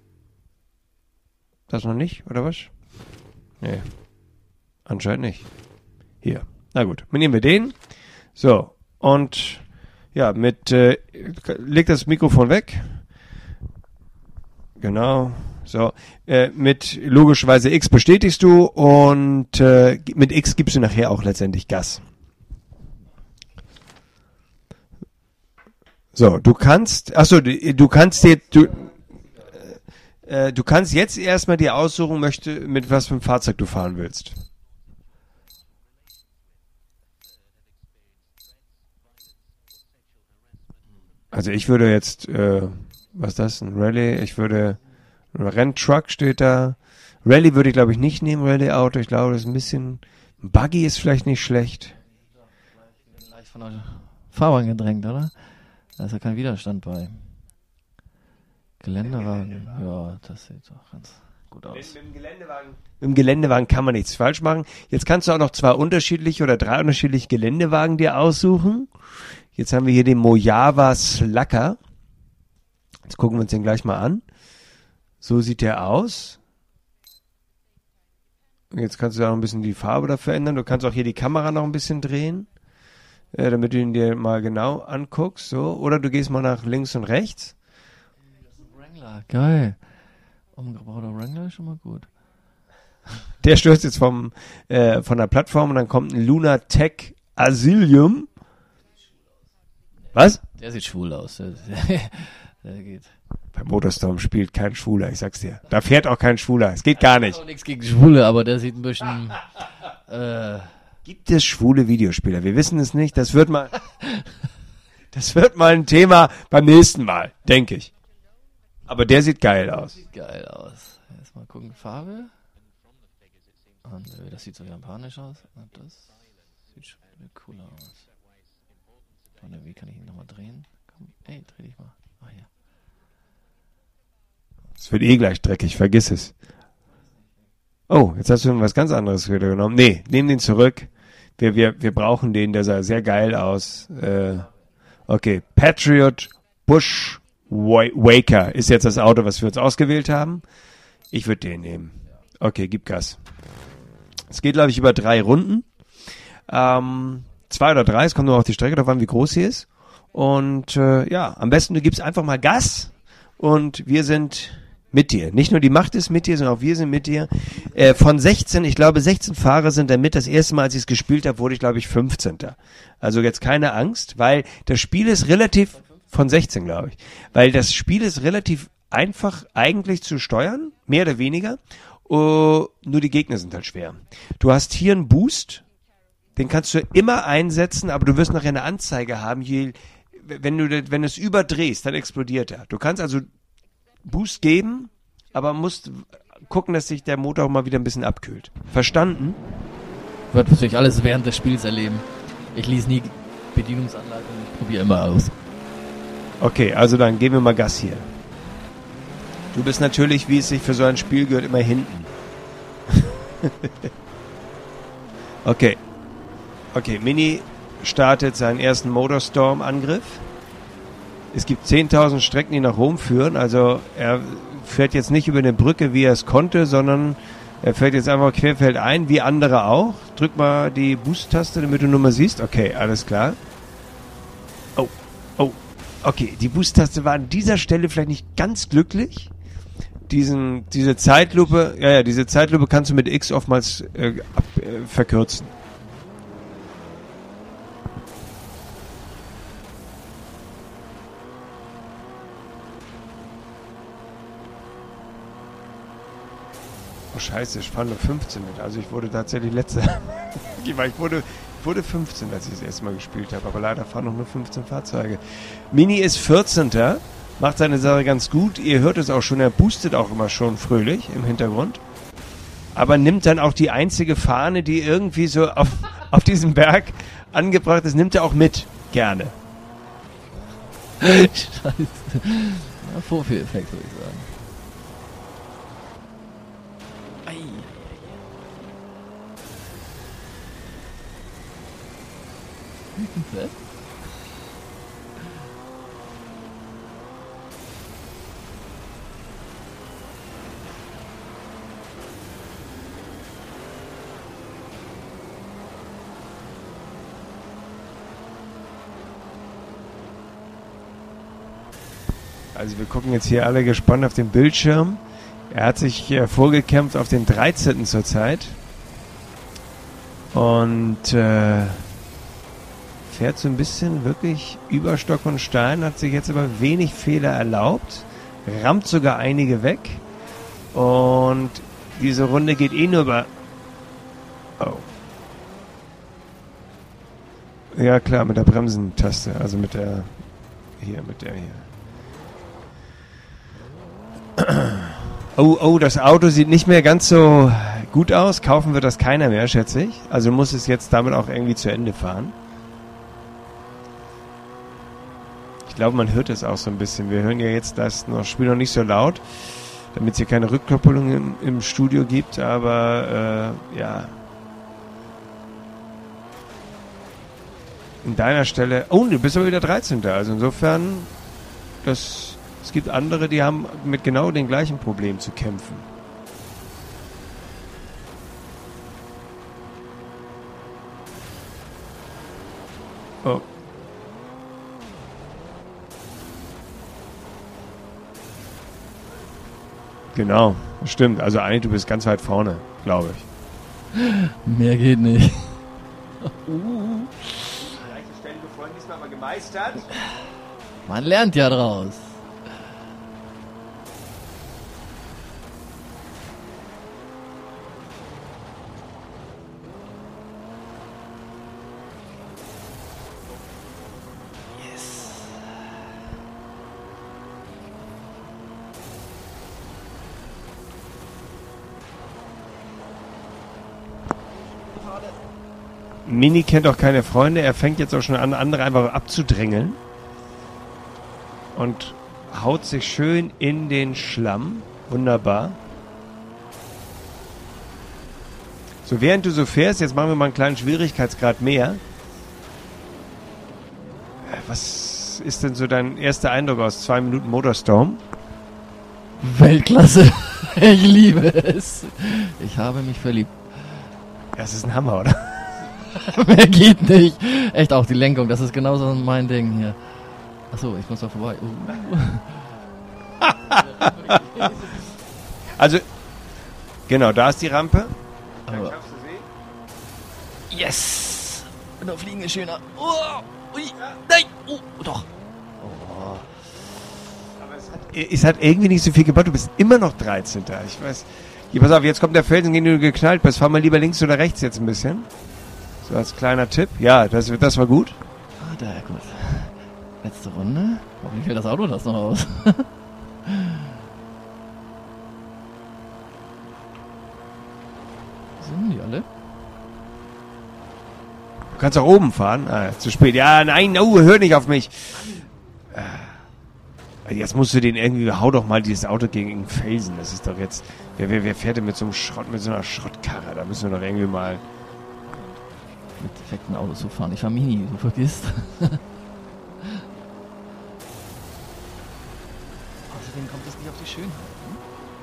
Das noch nicht, oder was? Nee. Anscheinend nicht. Hier. Na gut, nehmen wir den. So, und ja, mit äh, leg das Mikrofon weg. Genau. So, äh, mit logischerweise X bestätigst du und äh, mit X gibst du nachher auch letztendlich Gas. So, du kannst, achso, du, du kannst dir, du, äh, du kannst jetzt erstmal dir aussuchen, möchte, mit was für einem Fahrzeug du fahren willst. Also ich würde jetzt, äh, was ist das, ein Rallye, ich würde, ein Renntruck steht da. Rallye würde ich glaube ich nicht nehmen, Rallye-Auto, ich glaube das ist ein bisschen, ein Buggy ist vielleicht nicht schlecht. Leicht von der Fahrbahn gedrängt, oder? Da ist ja kein Widerstand bei. Geländewagen, ja, das sieht doch ganz gut aus. Mit, mit, dem Geländewagen, mit dem Geländewagen kann man nichts falsch machen. Jetzt kannst du auch noch zwei unterschiedliche oder drei unterschiedliche Geländewagen dir aussuchen. Jetzt haben wir hier den Mojave Slacker. Jetzt gucken wir uns den gleich mal an. So sieht der aus. Jetzt kannst du da noch ein bisschen die Farbe da verändern. Du kannst auch hier die Kamera noch ein bisschen drehen, äh, damit du ihn dir mal genau anguckst. So. Oder du gehst mal nach links und rechts. Das ist ein Wrangler, geil. Umgebauter Wrangler ist schon mal gut. Der stößt jetzt vom, äh, von der Plattform und dann kommt ein Lunatech Asylum. Was? Der sieht schwul aus. Der, der geht. Beim Motorstorm spielt kein Schwuler, ich sag's dir. Da fährt auch kein Schwuler. Es geht gar nicht. Ich habe nichts gegen Schwule, aber der sieht ein bisschen. Äh, Gibt es schwule Videospieler? Wir wissen es nicht. Das wird mal. Das wird mal ein Thema beim nächsten Mal, denke ich. Aber der sieht geil aus. Sieht geil aus. Erstmal gucken, Farbe. Und, äh, das sieht so japanisch aus. Und das sieht schon cooler aus. Und wie kann ich ihn nochmal drehen? Komm, ey, dreh dich mal. Ah, hier. Es wird eh gleich dreckig, vergiss es. Oh, jetzt hast du was ganz anderes wieder genommen. Nee, nimm den zurück. Wir, wir, wir brauchen den, der sah sehr geil aus. Äh, okay, Patriot Bush Waker ist jetzt das Auto, was wir uns ausgewählt haben. Ich würde den nehmen. Okay, gib Gas. Es geht, glaube ich, über drei Runden. Ähm... Zwei oder drei, es kommt nur auf die Strecke drauf an, wie groß sie ist. Und äh, ja, am besten du gibst einfach mal Gas und wir sind mit dir. Nicht nur die Macht ist mit dir, sondern auch wir sind mit dir. Äh, von sechzehn, ich glaube sechzehn Fahrer sind da mit. Das erste Mal, als ich es gespielt habe, wurde ich glaube ich fünfzehnter Also jetzt keine Angst, weil das Spiel ist relativ, von sechzehn glaube ich, weil das Spiel ist relativ einfach eigentlich zu steuern, mehr oder weniger. Uh, nur die Gegner sind halt schwer. Du hast hier einen Boost. Den kannst du immer einsetzen, aber du wirst nachher eine Anzeige haben, je, wenn du wenn du es überdrehst, dann explodiert er. Du kannst also Boost geben, aber musst gucken, dass sich der Motor auch mal wieder ein bisschen abkühlt. Verstanden? Wird natürlich alles während des Spiels erleben. Ich lese nie Bedienungsanleitungen, ich probiere immer aus. Okay, also dann geben wir mal Gas hier. Du bist natürlich, wie es sich für so ein Spiel gehört, immer hinten. Okay. Okay, Mini startet seinen ersten Motorstorm-Angriff. Es gibt zehntausend Strecken, die nach Rom führen. Also er fährt jetzt nicht über eine Brücke, wie er es konnte, sondern er fährt jetzt einfach querfeldein, wie andere auch. Drück mal die Boost-Taste, damit du nur mal siehst. Okay, alles klar. Oh, oh. Okay, die Boost-Taste war an dieser Stelle vielleicht nicht ganz glücklich. Diesen, diese Zeitlupe, ja, ja, diese Zeitlupe kannst du mit X oftmals äh, ab, äh, verkürzen. Oh scheiße, ich fahre nur fünfzehn mit. Also ich wurde tatsächlich letzter. ich wurde, ich wurde fünfzehn, als ich das erste Mal gespielt habe. Aber leider fahren noch nur fünfzehn Fahrzeuge. Mini ist vierzehnter Macht seine Sache ganz gut. Ihr hört es auch schon, er boostet auch immer schon fröhlich im Hintergrund. Aber nimmt dann auch die einzige Fahne, die irgendwie so auf, auf diesem Berg angebracht ist, nimmt er auch mit. Gerne. Scheiße. Ja, Vorführeffekt, würde ich sagen. Ei. Was? Also wir gucken jetzt hier alle gespannt auf den Bildschirm. Er hat sich äh, vorgekämpft auf den dreizehnten zurzeit. Und äh, fährt so ein bisschen wirklich über Stock und Stein, hat sich jetzt aber wenig Fehler erlaubt. Rammt sogar einige weg. Und diese Runde geht eh nur über... Oh. Ja klar, mit der Bremsentaste. Also mit der... Hier, mit der hier. Oh, oh, das Auto sieht nicht mehr ganz so gut aus. Kaufen wird das keiner mehr, schätze ich. Also muss es jetzt damit auch irgendwie zu Ende fahren. Ich glaube, man hört es auch so ein bisschen. Wir hören ja jetzt das noch, Spiel noch nicht so laut, damit es hier keine Rückkoppelung im, im Studio gibt. Aber äh, ja. In deiner Stelle... Oh, du bist aber wieder dreizehnter Also insofern... das Es gibt andere, die haben mit genau dem gleichen Problem zu kämpfen. Oh. Genau, stimmt. Also eigentlich, du bist ganz weit vorne, glaube ich. Mehr geht nicht. uh. Leichte Stellen bevor diesmal mal gemeistert. Man lernt ja draus. Mini kennt auch keine Freunde. Er fängt jetzt auch schon an, andere einfach abzudrängeln. Und haut sich schön in den Schlamm. Wunderbar. So, während du so fährst, jetzt machen wir mal einen kleinen Schwierigkeitsgrad mehr. Was ist denn so dein erster Eindruck aus zwei Minuten Motorstorm? Weltklasse. Ich liebe es. Ich habe mich verliebt. Das ist ein Hammer, oder? Mehr geht nicht. Echt auch die Lenkung, das ist genauso mein Ding hier. Achso, ich muss da vorbei. Uh. Also, genau, da ist die Rampe. Aber Kannst du sehen? yes! Und da fliegen ist schöner. Oh, ui, nein! Oh, doch. Oh. Aber es hat, es hat irgendwie nicht so viel gebaut. Du bist immer noch dreizehnter Ich weiß. Hier, pass auf, jetzt kommt der Felsen, gegen den du geknallt bist. Fahr mal lieber links oder rechts jetzt ein bisschen. So als kleiner Tipp. Ja, das, das war gut. Ah, da, gut. Letzte Runde. Hoffentlich fällt das Auto das noch aus. Sind die alle? Du kannst auch oben fahren. Ah, zu spät. Ja, nein, oh, hör nicht auf mich. Jetzt musst du den irgendwie, hau doch mal dieses Auto gegen den Felsen. Das ist doch jetzt, wer, wer, wer fährt denn mit so einem Schrott, mit so einer Schrottkarre? Da müssen wir doch irgendwie mal... Mit defekten Autos zu fahren. Ich war Mini, du vergisst. Außerdem kommt es nicht auf die Schönheit. Hm?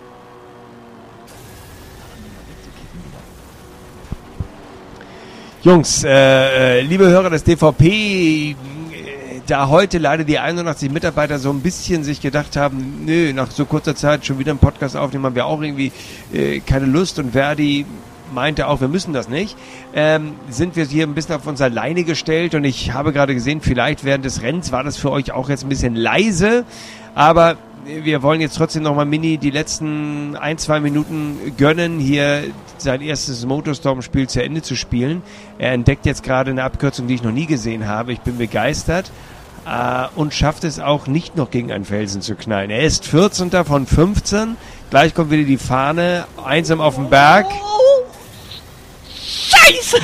Jungs, äh, liebe Hörer des D V P, äh, da heute leider die einundachtzig Mitarbeiter so ein bisschen sich gedacht haben, nö, nach so kurzer Zeit schon wieder einen Podcast aufnehmen, haben wir auch irgendwie äh, keine Lust, und Verdi meinte auch, wir müssen das nicht, ähm, sind wir hier ein bisschen auf uns alleine gestellt, und ich habe gerade gesehen, vielleicht während des Rennens war das für euch auch jetzt ein bisschen leise, aber wir wollen jetzt trotzdem nochmal Mini die letzten ein, zwei Minuten gönnen, hier sein erstes Motorstorm-Spiel zu Ende zu spielen. Er entdeckt jetzt gerade eine Abkürzung, die ich noch nie gesehen habe. Ich bin begeistert. Uh, und schafft es auch nicht noch gegen einen Felsen zu knallen. Er ist vierzehnter von fünfzehn. Gleich kommt wieder die Fahne. Einsam auf dem Berg. Oh, Scheiße!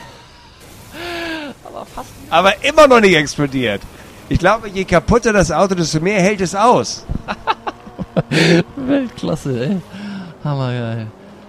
Aber fast. Aber immer noch nicht explodiert. Ich glaube, je kaputter das Auto, desto mehr hält es aus. Weltklasse, ey. Hammergeil.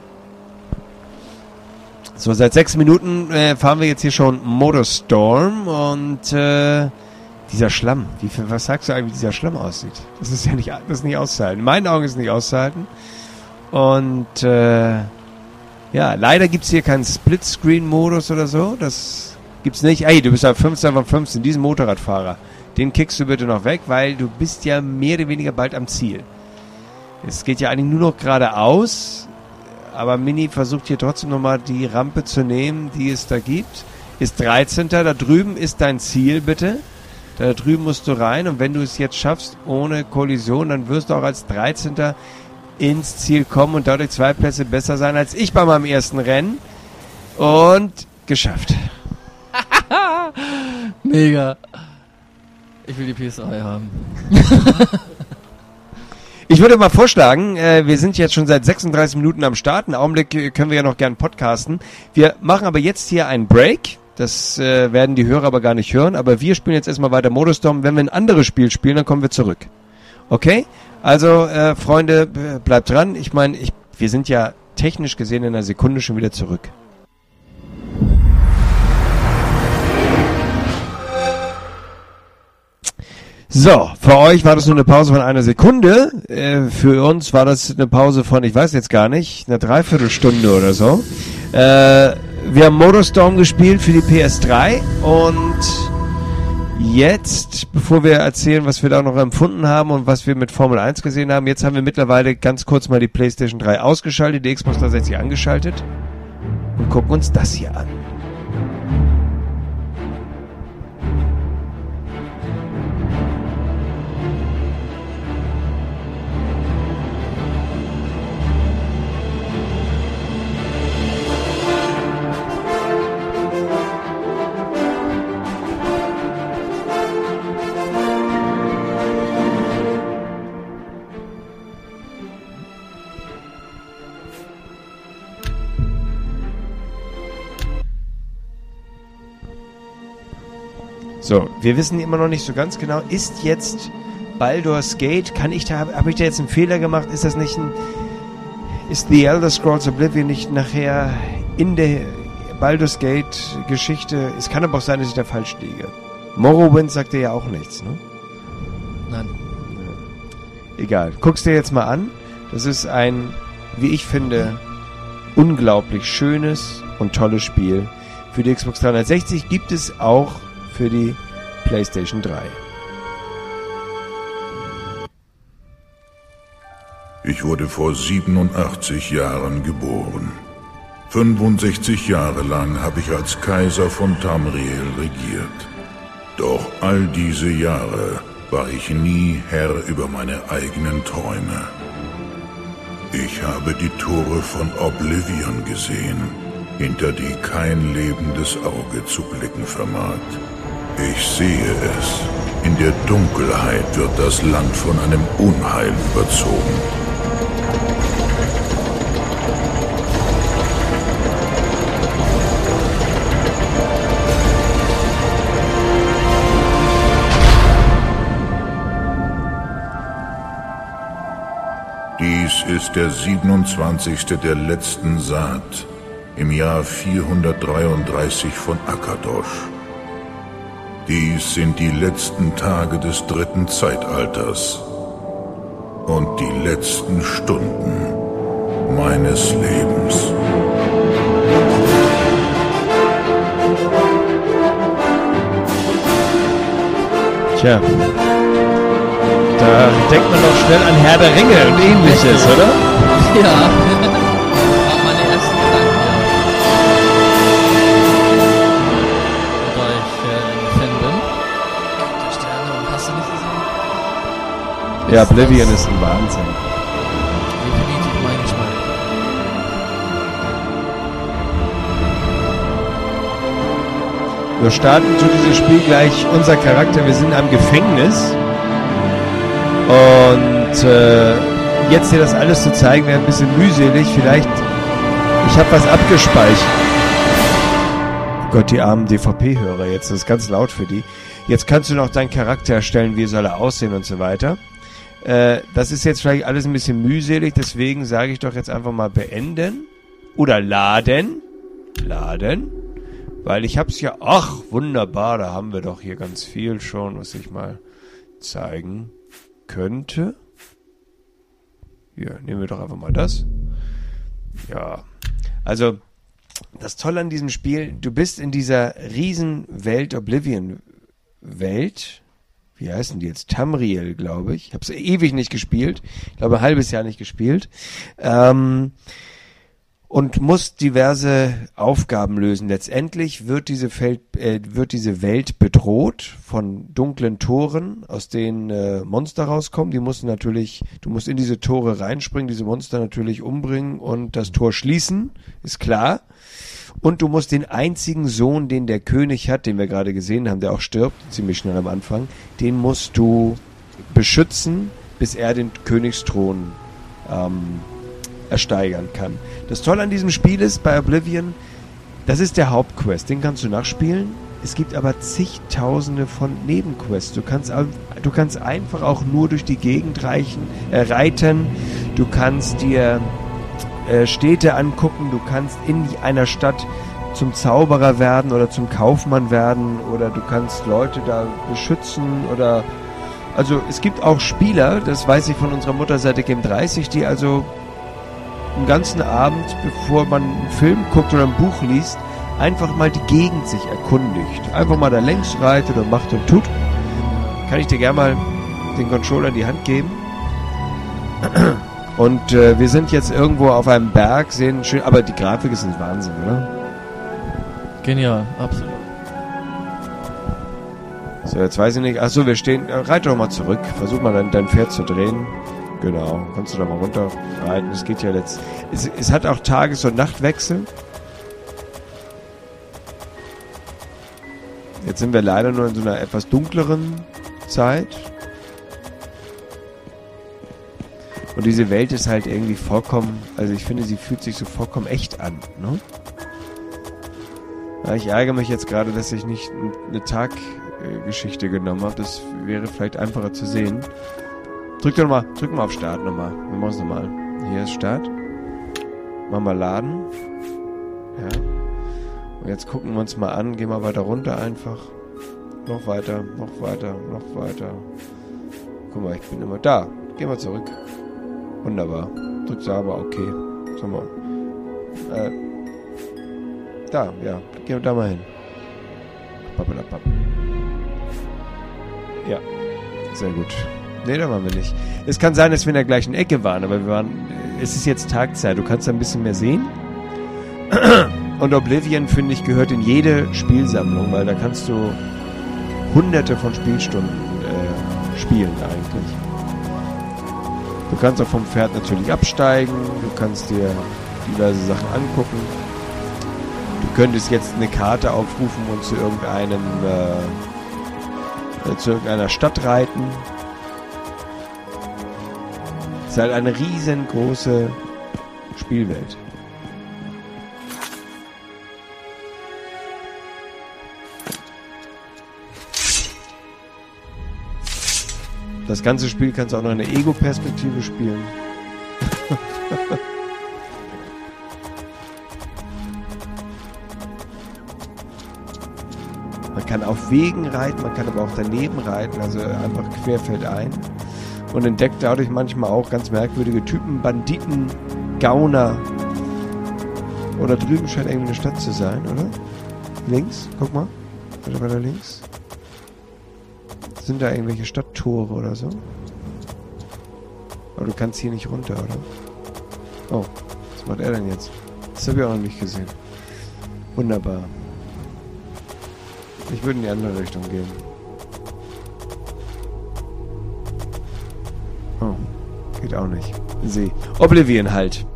So, seit sechs Minuten äh, fahren wir jetzt hier schon Motorstorm und äh, dieser Schlamm, wie, was sagst du eigentlich, wie dieser Schlamm aussieht? Das ist ja nicht, das ist nicht auszuhalten. In meinen Augen ist es nicht auszuhalten. Und äh, ja, leider gibt es hier keinen Splitscreen-Modus oder so. Das gibt's nicht. Ey, du bist ja fünfzehn von fünfzehn, diesen Motorradfahrer. Den kickst du bitte noch weg, weil du bist ja mehr oder weniger bald am Ziel. Es geht ja eigentlich nur noch geradeaus, aber Mini versucht hier trotzdem nochmal die Rampe zu nehmen, die es da gibt. Ist dreizehnter Da drüben ist dein Ziel, bitte. Da drüben musst du rein und wenn du es jetzt schaffst ohne Kollision, dann wirst du auch als dreizehnter ins Ziel kommen und dadurch zwei Plätze besser sein als ich bei meinem ersten Rennen. Und geschafft. Mega. Ich will die P S drei haben. Ich würde mal vorschlagen, äh, wir sind jetzt schon seit sechsunddreißig Minuten am Start. Einen Augenblick äh, können wir ja noch gern podcasten. Wir machen aber jetzt hier einen Break. Das äh, werden die Hörer aber gar nicht hören. Aber wir spielen jetzt erstmal weiter Motorstorm. Wenn wir ein anderes Spiel spielen, dann kommen wir zurück. Okay? Also, äh, Freunde, b- bleibt dran. Ich meine, ich, wir sind ja technisch gesehen in einer Sekunde schon wieder zurück. So, für euch war das nur eine Pause von einer Sekunde. Äh, für uns war das eine Pause von, ich weiß jetzt gar nicht, eine Dreiviertelstunde oder so. Äh, wir haben Motorstorm gespielt für die P S drei und jetzt, bevor wir erzählen, was wir da noch empfunden haben und was wir mit Formel eins gesehen haben, jetzt haben wir mittlerweile ganz kurz mal die PlayStation drei ausgeschaltet, die Xbox dreihundertsechzig angeschaltet und gucken uns das hier an. So, wir wissen immer noch nicht so ganz genau, ist jetzt Baldur's Gate, kann ich da, habe ich da jetzt einen Fehler gemacht, ist das nicht ein, ist The Elder Scrolls Oblivion nicht nachher in der Baldur's Gate Geschichte, es kann aber auch sein, dass ich da falsch liege. Morrowind sagt dir ja auch nichts, ne? Nein. Egal, guck's dir jetzt mal an, das ist ein, wie ich finde, unglaublich schönes und tolles Spiel. Für die Xbox dreihundertsechzig gibt es auch für die PlayStation drei. Ich wurde vor siebenundachtzig Jahren geboren. fünfundsechzig Jahre lang habe ich als Kaiser von Tamriel regiert. Doch all diese Jahre war ich nie Herr über meine eigenen Träume. Ich habe die Tore von Oblivion gesehen, hinter die kein lebendes Auge zu blicken vermag. Ich sehe es. In der Dunkelheit wird das Land von einem Unheil überzogen. Dies ist der siebenundzwanzigste der letzten Saat im Jahr vierhundertdreiunddreißig von Akadosh. Dies sind die letzten Tage des dritten Zeitalters und die letzten Stunden meines Lebens. Tja, da denkt man doch schnell an Herr der Ringe und ähnliches, oder? Ja. War meine ersten Gedanken, ja. Da ich äh, ein Fan bin. Der Sterne, hast du nicht Ja, Oblivion ist ein Wahnsinn. Definitiv mein Geschmack. Wir starten zu diesem Spiel gleich unser Charakter. Wir sind am Gefängnis. Und äh, jetzt dir das alles zu zeigen, wäre ein bisschen mühselig. Vielleicht, ich habe was abgespeichert. Oh Gott, die armen D V P-Hörer jetzt, das ist ganz laut für die. Jetzt kannst du noch deinen Charakter erstellen, wie soll er aussehen und so weiter. Äh, das ist jetzt vielleicht alles ein bisschen mühselig, deswegen sage ich doch jetzt einfach mal beenden. Oder laden. Laden. Weil ich hab's ja, ach, wunderbar, da haben wir doch hier ganz viel schon, was ich mal zeigen könnte. Hier, nehmen wir doch einfach mal das. Ja, also das Tolle an diesem Spiel, du bist in dieser riesen Welt, Oblivion-Welt. Wie heißen die jetzt? Tamriel, glaube ich. Ich habe es ewig nicht gespielt. Ich glaube, ein halbes Jahr nicht gespielt. Ähm, und musst diverse Aufgaben lösen. Letztendlich wird diese, Feld, äh, wird diese Welt bedroht von dunklen Toren, aus denen äh, Monster rauskommen. Die musst du natürlich, du musst in diese Tore reinspringen, diese Monster natürlich umbringen und das Tor schließen, ist klar. Und du musst den einzigen Sohn, den der König hat, den wir gerade gesehen haben, der auch stirbt, ziemlich schnell am Anfang, den musst du beschützen, bis er den Königsthron ähm, ersteigern kann. Das Tolle an diesem Spiel ist, bei Oblivion, das ist der Hauptquest, den kannst du nachspielen. Es gibt aber zigtausende von Nebenquests. Du kannst, du kannst einfach auch nur durch die Gegend reichen, äh, reiten. Du kannst dir äh, Städte angucken. Du kannst in einer Stadt zum Zauberer werden oder zum Kaufmann werden. Oder du kannst Leute da beschützen. Oder also es gibt auch Spieler, das weiß ich von unserer Mutterseite Game dreißig, die also einen ganzen Abend, bevor man einen Film guckt oder ein Buch liest, einfach mal die Gegend sich erkundigt. Einfach mal da längs reitet und macht und tut. Kann ich dir gerne mal den Controller in die Hand geben. Und äh, wir sind jetzt irgendwo auf einem Berg, sehen schön, aber die Grafik ist ein Wahnsinn, oder? Genial, absolut. So, jetzt weiß ich nicht. Achso, wir stehen. Äh, reite doch mal zurück. Versuch mal dein, dein Pferd zu drehen. Genau, kannst du da mal runterreiten. Es geht ja letzt. Es, es hat auch Tages- und Nachtwechsel. Jetzt sind wir leider nur in so einer etwas dunkleren Zeit. Und diese Welt ist halt irgendwie vollkommen, also ich finde, sie fühlt sich so vollkommen echt an, ne? Ja, ich ärgere mich jetzt gerade, dass ich nicht eine Taggeschichte genommen habe. Das wäre vielleicht einfacher zu sehen. Drück doch mal, drück mal auf Start nochmal. Wir machen es nochmal. Hier ist Start. Machen wir laden. Ja. Und jetzt gucken wir uns mal an. Gehen wir weiter runter einfach. Noch weiter, noch weiter, noch weiter. Guck mal, ich bin immer da. Gehen wir zurück. Wunderbar. Drück da aber okay. Sag mal. Äh. Da, ja. Gehen wir da mal hin. Pappelapapp. Ja. Sehr gut. Nee, da waren wir nicht. Es kann sein, dass wir in der gleichen Ecke waren, aber wir waren. Es ist jetzt Tagzeit. Du kannst da ein bisschen mehr sehen. Und Oblivion, finde ich, gehört in jede Spielsammlung, weil da kannst du hunderte von Spielstunden äh, spielen eigentlich. Du kannst auch vom Pferd natürlich absteigen. Du kannst dir diverse Sachen angucken. Du könntest jetzt eine Karte aufrufen und zu irgendeinem äh, zu irgendeiner Stadt reiten. Es ist halt eine riesengroße Spielwelt. Das ganze Spiel kannst du auch noch in der Ego-Perspektive spielen. Man kann auf Wegen reiten, man kann aber auch daneben reiten, also einfach querfeldein. Und entdeckt dadurch manchmal auch ganz merkwürdige Typen, Banditen, Gauner. Oder drüben scheint irgendwie eine Stadt zu sein, oder? Links, guck mal. Oder weiter links. Sind da irgendwelche Stadttore oder so? Aber du kannst hier nicht runter, oder? Oh, was macht er denn jetzt? Das habe ich auch noch nicht gesehen. Wunderbar. Ich würde in die andere Richtung gehen. Oh, geht auch nicht. Sie. Oblivion halt.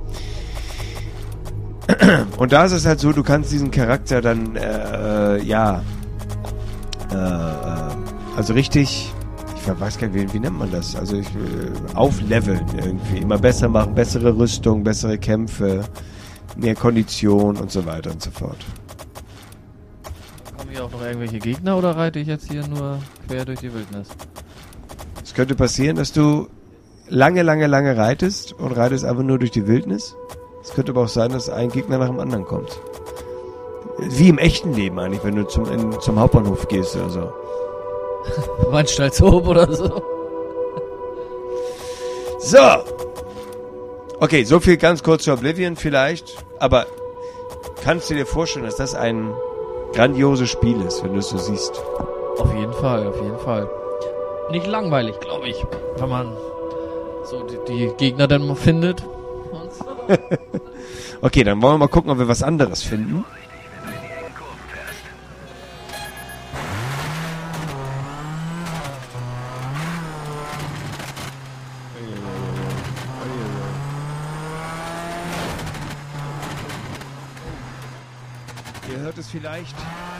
Und da ist es halt so, du kannst diesen Charakter dann, äh, ja, äh, äh, also richtig, ich weiß gar nicht, wie, wie nennt man das? Also ich, äh, aufleveln irgendwie. Immer besser machen, bessere Rüstung, bessere Kämpfe, mehr Kondition und so weiter und so fort. Kommen hier auch noch irgendwelche Gegner oder reite ich jetzt hier nur quer durch die Wildnis? Es könnte passieren, dass du lange, lange, lange reitest und reitest einfach nur durch die Wildnis. Es könnte aber auch sein, dass ein Gegner nach dem anderen kommt. Wie im echten Leben eigentlich, wenn du zum, in, zum Hauptbahnhof gehst oder so. Weinsteilshoop oder so. So. Okay, so viel ganz kurz zu Oblivion vielleicht. Aber kannst du dir vorstellen, dass das ein grandioses Spiel ist, wenn du es so siehst? Auf jeden Fall, auf jeden Fall. Nicht langweilig, glaube ich, wenn man so die, die Gegner dann mal findet. Und so. Okay, dann wollen wir mal gucken, ob wir was anderes finden. Ihr hört es vielleicht.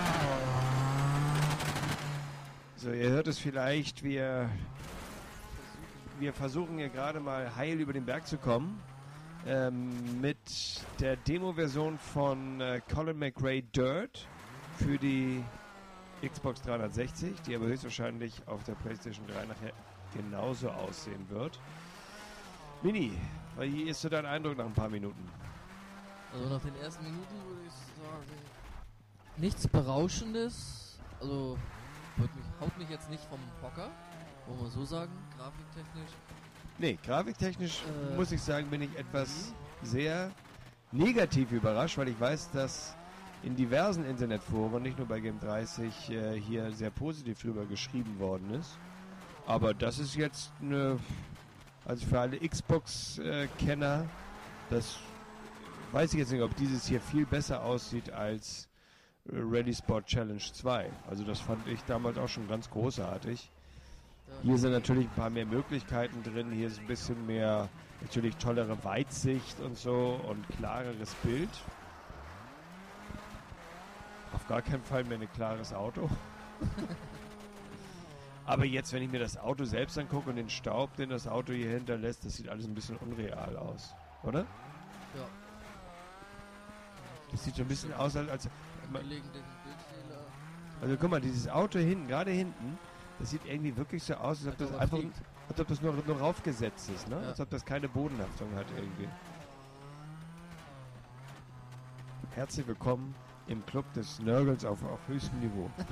So, ihr hört es vielleicht. Wir, wir versuchen hier gerade mal heil über den Berg zu kommen. Ähm, mit der Demo-Version von äh, Colin McRae Dirt für die Xbox dreihundertsechzig, die aber höchstwahrscheinlich auf der PlayStation drei nachher genauso aussehen wird. Mini, wie ist so dein Eindruck nach ein paar Minuten? Also nach den ersten Minuten würde ich sagen, nichts Berauschendes. Also mich, haut mich jetzt nicht vom Hocker, wollen wir so sagen, grafiktechnisch. Nee, grafiktechnisch Äh, muss ich sagen, bin ich etwas sehr negativ überrascht, weil ich weiß, dass in diversen Internetforen, nicht nur bei Game dreißig, äh, hier sehr positiv drüber geschrieben worden ist. Aber das ist jetzt eine, also für alle Xbox-Kenner, das weiß ich jetzt nicht, ob dieses hier viel besser aussieht als äh, Rally Sport Challenge zwei. Also das fand ich damals auch schon ganz großartig. Hier sind natürlich ein paar mehr Möglichkeiten drin. Hier ist ein bisschen mehr, natürlich tollere Weitsicht und so und klareres Bild. Auf gar keinen Fall mehr ein klares Auto. Aber jetzt, wenn ich mir das Auto selbst angucke und den Staub, den das Auto hier hinterlässt, das sieht alles ein bisschen unreal aus, oder? Ja. Das sieht so ein bisschen aus, als... als Gelegentlichen Bildfehler. also guck mal, dieses Auto hinten, gerade hinten, das sieht irgendwie wirklich so aus, als ob das einfach, als ob das nur, nur raufgesetzt ist, ne? Ja. Als ob das keine Bodenhaftung hat irgendwie. Herzlich willkommen im Club des Nörgels auf, auf höchstem Niveau. Ah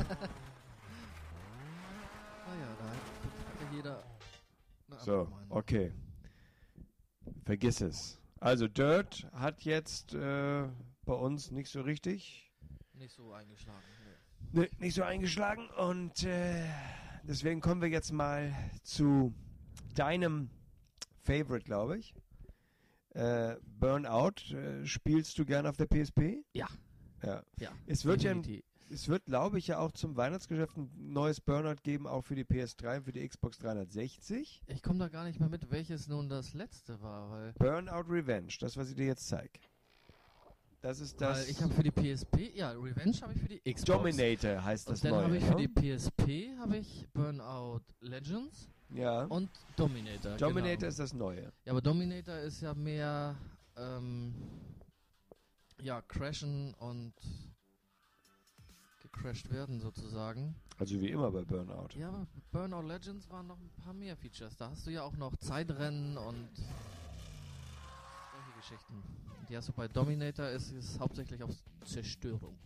ja, da hat jeder eine So, andere Meinung. okay. Vergiss es. Also Dirt hat jetzt äh, bei uns nicht so richtig, Nicht so eingeschlagen. Nee. ne, nicht so eingeschlagen und äh, deswegen kommen wir jetzt mal zu deinem Favorite, glaube ich. Äh, Burnout. Äh, spielst du gerne auf der P S P? Ja. Ja. Ja. Es wird ja, definitiv. es wird, glaube ich, ja auch zum Weihnachtsgeschäft ein neues Burnout geben, auch für die P S drei und für die Xbox dreihundertsechzig. Ich komme da gar nicht mehr mit, welches nun das letzte war, weil, Burnout Revenge, das, was ich dir jetzt zeige. Das ist das. weil ich habe für die P S P, ja, Revenge habe ich für die Xbox. Dominator heißt das Und dann neue. habe ich für ne? die P S P habe ich Burnout Legends Ja. und Dominator. Dominator genau. ist das neue. Ja, aber Dominator ist ja mehr ähm, ja, crashen und gecrashed werden sozusagen. Also wie immer bei Burnout. Ja, aber Burnout Legends waren noch ein paar mehr Features. Da hast du ja auch noch Zeitrennen und solche Geschichten. Die hast du bei Dominator, ist es hauptsächlich auf Zerstörung.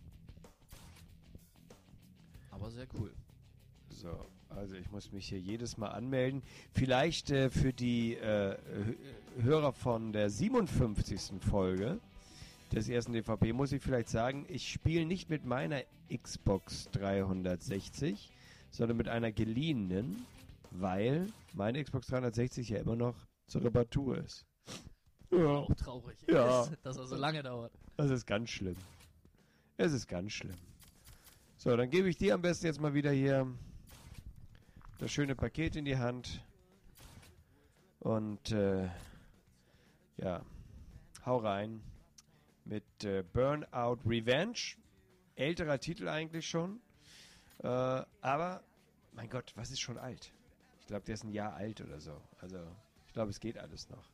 Aber sehr cool. So, also ich muss mich hier jedes Mal anmelden. Vielleicht äh, für die äh, H- Hörer von der siebenundfünfzigsten Folge des ersten D V P muss ich vielleicht sagen, ich spiele nicht mit meiner Xbox dreihundertsechzig, sondern mit einer geliehenen, weil meine Xbox dreihundertsechzig ja immer noch zur Reparatur ist. Ja, Auch traurig, Ja. ist, dass das so lange dauert. das ist ganz schlimm. Es ist ganz schlimm. So, dann gebe ich dir am besten jetzt mal wieder hier das schöne Paket in die Hand. Und äh, ja, hau rein mit äh, Burnout Revenge. Älterer Titel eigentlich schon. Äh, aber, mein Gott, was ist schon alt? Ich glaube, der ist ein Jahr alt oder so. Also, ich glaube, es geht alles noch.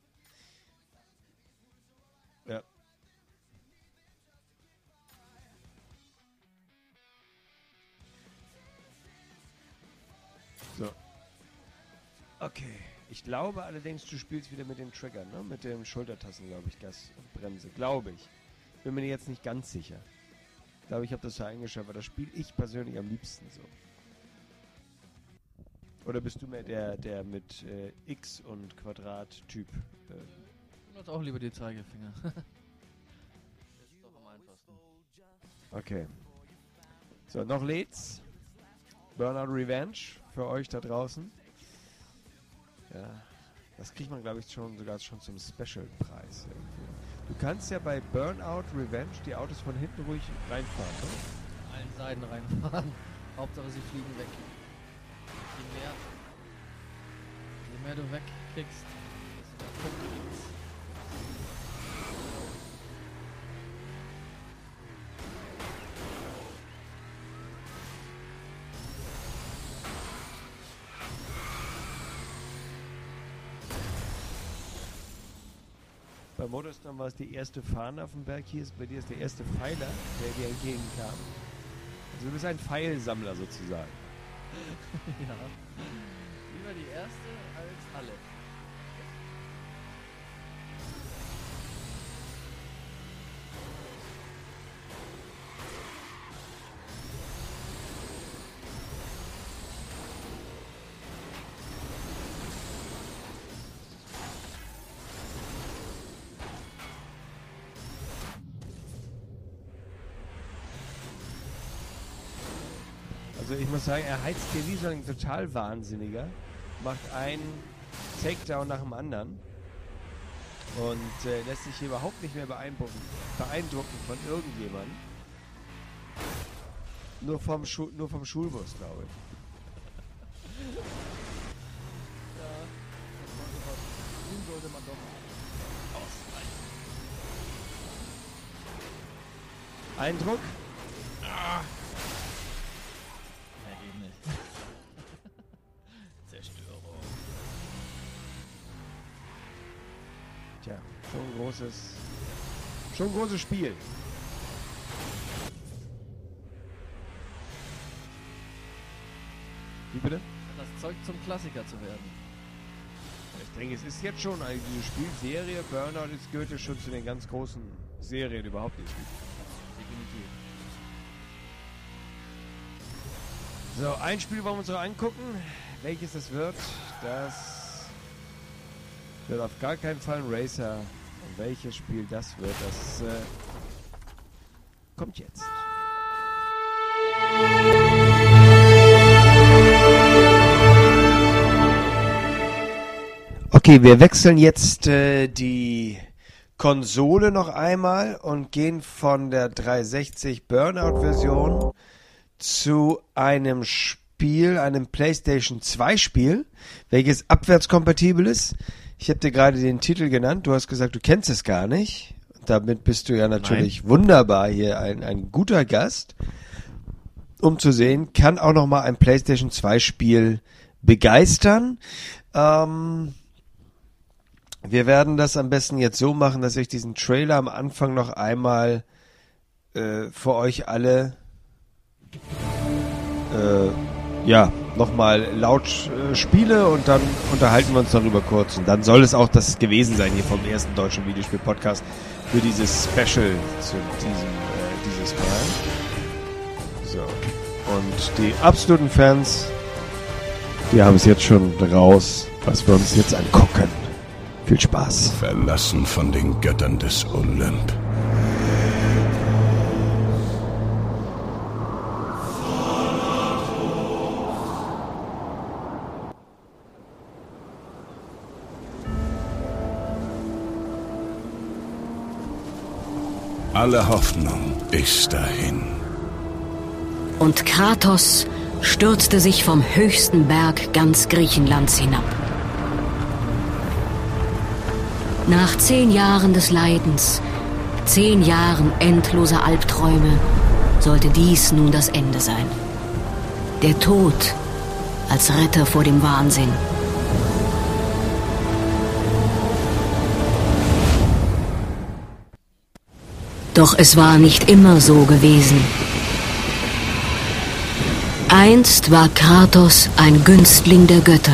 Ja. So. Okay. Ich glaube allerdings, du spielst wieder mit den Triggern, ne? Mit den Schultertasten, glaube ich, Gas und Bremse. Glaube ich. Bin mir jetzt nicht ganz sicher. Ich glaube, ich habe das so eingestellt, aber das spiele ich persönlich am liebsten so. Oder bist du mehr der, der mit äh, X und Quadrat-Typ? Äh? Ich benutze auch lieber die Zeigefinger. Das ist doch am einfachsten. Okay. So, noch lädt's. Burnout Revenge für euch da draußen. Ja, das kriegt man, glaube ich, schon sogar schon zum Special-Preis. Irgendwie. Du kannst ja bei Burnout Revenge die Autos von hinten ruhig reinfahren, ne? Allen Seiten reinfahren. Hauptsache sie fliegen weg. Je mehr, je mehr du wegkriegst, desto mehr Punkte gibt's. Bei Motorstorm war es die erste Fahne auf dem Berg. Hier ist bei dir ist der erste Pfeiler, der dir entgegenkam. Also du bist ein Pfeilsammler sozusagen. Ja. Lieber die erste als alle. Also ich muss sagen, er heizt hier wie so ein total Wahnsinniger. Macht einen Takedown nach dem anderen. Und äh, lässt sich hier überhaupt nicht mehr beeindrucken, beeindrucken von irgendjemandem. Nur vom, Schu- nur vom Schulbus, glaube ich. Ja, das sollte man, den sollte man doch ausreichen. Eindruck? Ah. Ja, geht nicht. Zerstörung. Tja, schon ein großes, schon ein großes Spiel. Wie bitte? Das Zeug zum Klassiker zu werden. Ich denke, es ist jetzt schon eine diese Spielserie. Burnout ist gehört ja schon zu den ganz großen Serien überhaupt nicht. Definitiv. So, ein Spiel wollen wir uns noch angucken. Welches das wird, das wird auf gar keinen Fall ein Racer. Und welches Spiel das wird, das äh, kommt jetzt. Okay, wir wechseln jetzt äh, die Konsole noch einmal und gehen von der dreihundertsechzig Burnout-Version zu einem Spiel, einem PlayStation zwei Spiel, welches abwärtskompatibel ist. Ich habe dir gerade den Titel genannt, du hast gesagt, du kennst es gar nicht. Damit bist du ja natürlich Nein. wunderbar hier ein, ein guter Gast, um zu sehen, kann auch nochmal ein PlayStation zwei Spiel begeistern. Ähm... Wir werden das am besten jetzt so machen, dass ich diesen Trailer am Anfang noch einmal äh, für euch alle äh, ja, nochmal laut äh, spiele und dann unterhalten wir uns darüber kurz. Und dann soll es auch das gewesen sein hier vom ersten deutschen Videospiel-Podcast für dieses Special zu diesem äh, dieses Mal. So. Und die absoluten Fans, die haben es jetzt schon raus, was wir uns jetzt angucken. Viel Spaß. Verlassen von den Göttern des Olymp. Alle Hoffnung ist dahin. Und Kratos stürzte sich vom höchsten Berg ganz Griechenlands hinab. Nach zehn Jahren des Leidens, zehn Jahren endloser Albträume, sollte dies nun das Ende sein. Der Tod als Retter vor dem Wahnsinn. Doch es war nicht immer so gewesen. Einst war Kratos ein Günstling der Götter.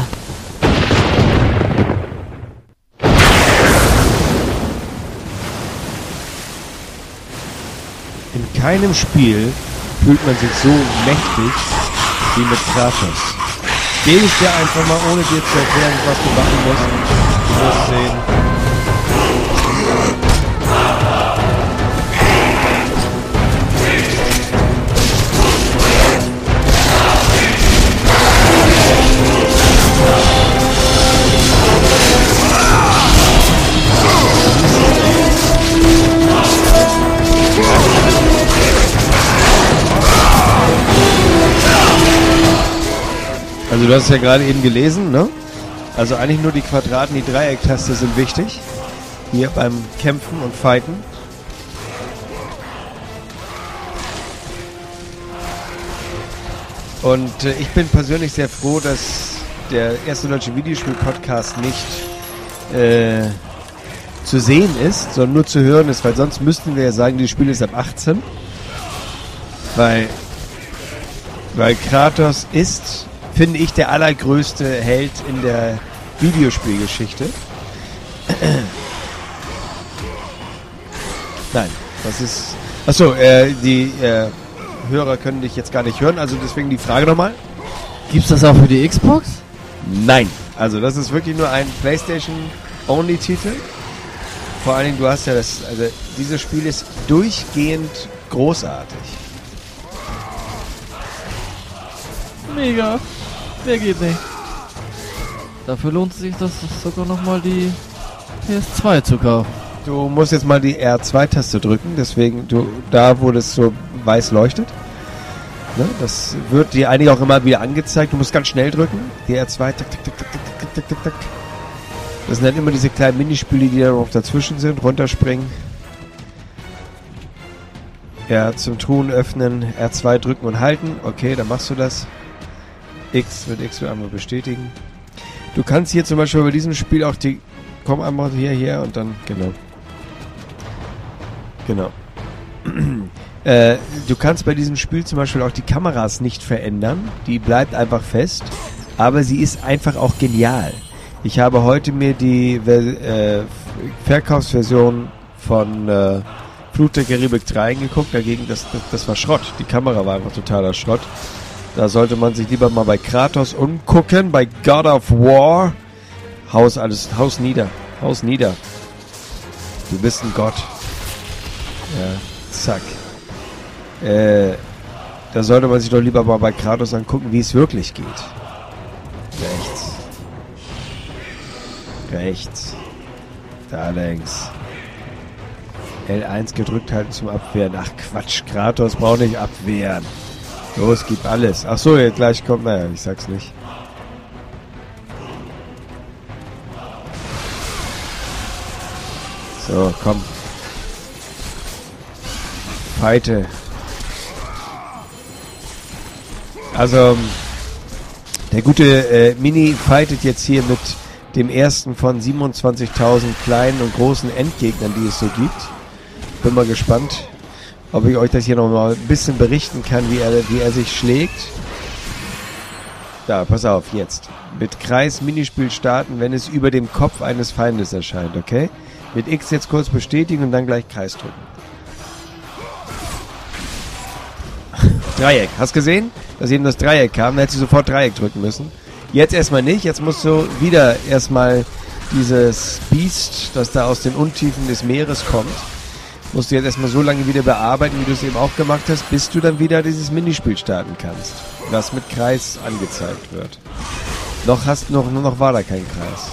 In keinem Spiel fühlt man sich so mächtig wie mit Kratos. Gebe ich dir einfach mal, ohne dir zu erklären, was du machen musst. Du wirst sehen. Also du hast es ja gerade eben gelesen, ne? Also eigentlich nur die Quadraten, die Dreiecktaste sind wichtig. Hier beim Kämpfen und Fighten. Und äh, ich bin persönlich sehr froh, dass der erste deutsche Videospiel-Podcast nicht äh, zu sehen ist, sondern nur zu hören ist, weil sonst müssten wir ja sagen, dieses Spiel ist ab achtzehn. Weil, weil Kratos ist, finde ich, der allergrößte Held in der Videospielgeschichte. Nein, das ist... Achso, äh, die äh, Hörer können dich jetzt gar nicht hören, also deswegen die Frage nochmal. Gibt's das auch für die Xbox? Nein. Also das ist wirklich nur ein PlayStation-Only-Titel. Vor allen Dingen, du hast ja das... Also dieses Spiel ist durchgehend großartig. Mega. Mehr geht nicht. Dafür lohnt es sich, das sogar nochmal die P S zwei zu kaufen. Du musst jetzt mal die R zwei Taste drücken, deswegen du da, wo das so weiß leuchtet. Ne, das wird dir eigentlich auch immer wieder angezeigt. Du musst ganz schnell drücken. Die R zwei, tak, tak, tak, tak, tak, tak, tak, tak. Das sind dann immer diese kleinen Minispiele, die da noch dazwischen sind. Runterspringen. Ja, zum Truhen öffnen, R zwei drücken und halten. Okay, dann machst du das. X mit X einmal bestätigen. Du kannst hier zum Beispiel bei diesem Spiel auch die... Komm einmal hierher und dann... Genau. Genau. äh, du kannst bei diesem Spiel zum Beispiel auch die Kameras nicht verändern. Die bleibt einfach fest. Aber sie ist einfach auch genial. Ich habe heute mir die äh, Verkaufsversion von äh, Fluch der Karibik drei angeguckt. Dagegen, das, das, das war Schrott. Die Kamera war einfach totaler Schrott. Da sollte man sich lieber mal bei Kratos umgucken, bei God of War. Haus alles, Haus nieder, Haus nieder. Du bist ein Gott. Ja, zack. Äh, da sollte man sich doch lieber mal bei Kratos angucken, wie es wirklich geht. Rechts. Rechts. Da längs. L eins gedrückt halten zum Abwehren. Ach Quatsch, Kratos braucht nicht abwehren. Los, gib alles. Ach so, jetzt gleich kommt, naja, ich sag's nicht. So, komm. Fighte. Also, der gute äh, Mini fightet jetzt hier mit dem ersten von siebenundzwanzigtausend kleinen und großen Endgegnern, die es so gibt. Bin mal gespannt, ob ich euch das hier noch mal ein bisschen berichten kann, wie er, wie er sich schlägt. Da, pass auf, jetzt. Mit Kreis Minispiel starten, wenn es über dem Kopf eines Feindes erscheint, okay? Mit X jetzt kurz bestätigen und dann gleich Kreis drücken. Dreieck, hast gesehen? Dass eben das Dreieck kam, dann hättest du sofort Dreieck drücken müssen. Jetzt erstmal nicht, jetzt musst du wieder erstmal dieses Biest, das da aus den Untiefen des Meeres kommt, musst du jetzt erstmal so lange wieder bearbeiten, wie du es eben auch gemacht hast, bis du dann wieder dieses Minispiel starten kannst, das mit Kreis angezeigt wird. Noch hast noch, noch war da kein Kreis.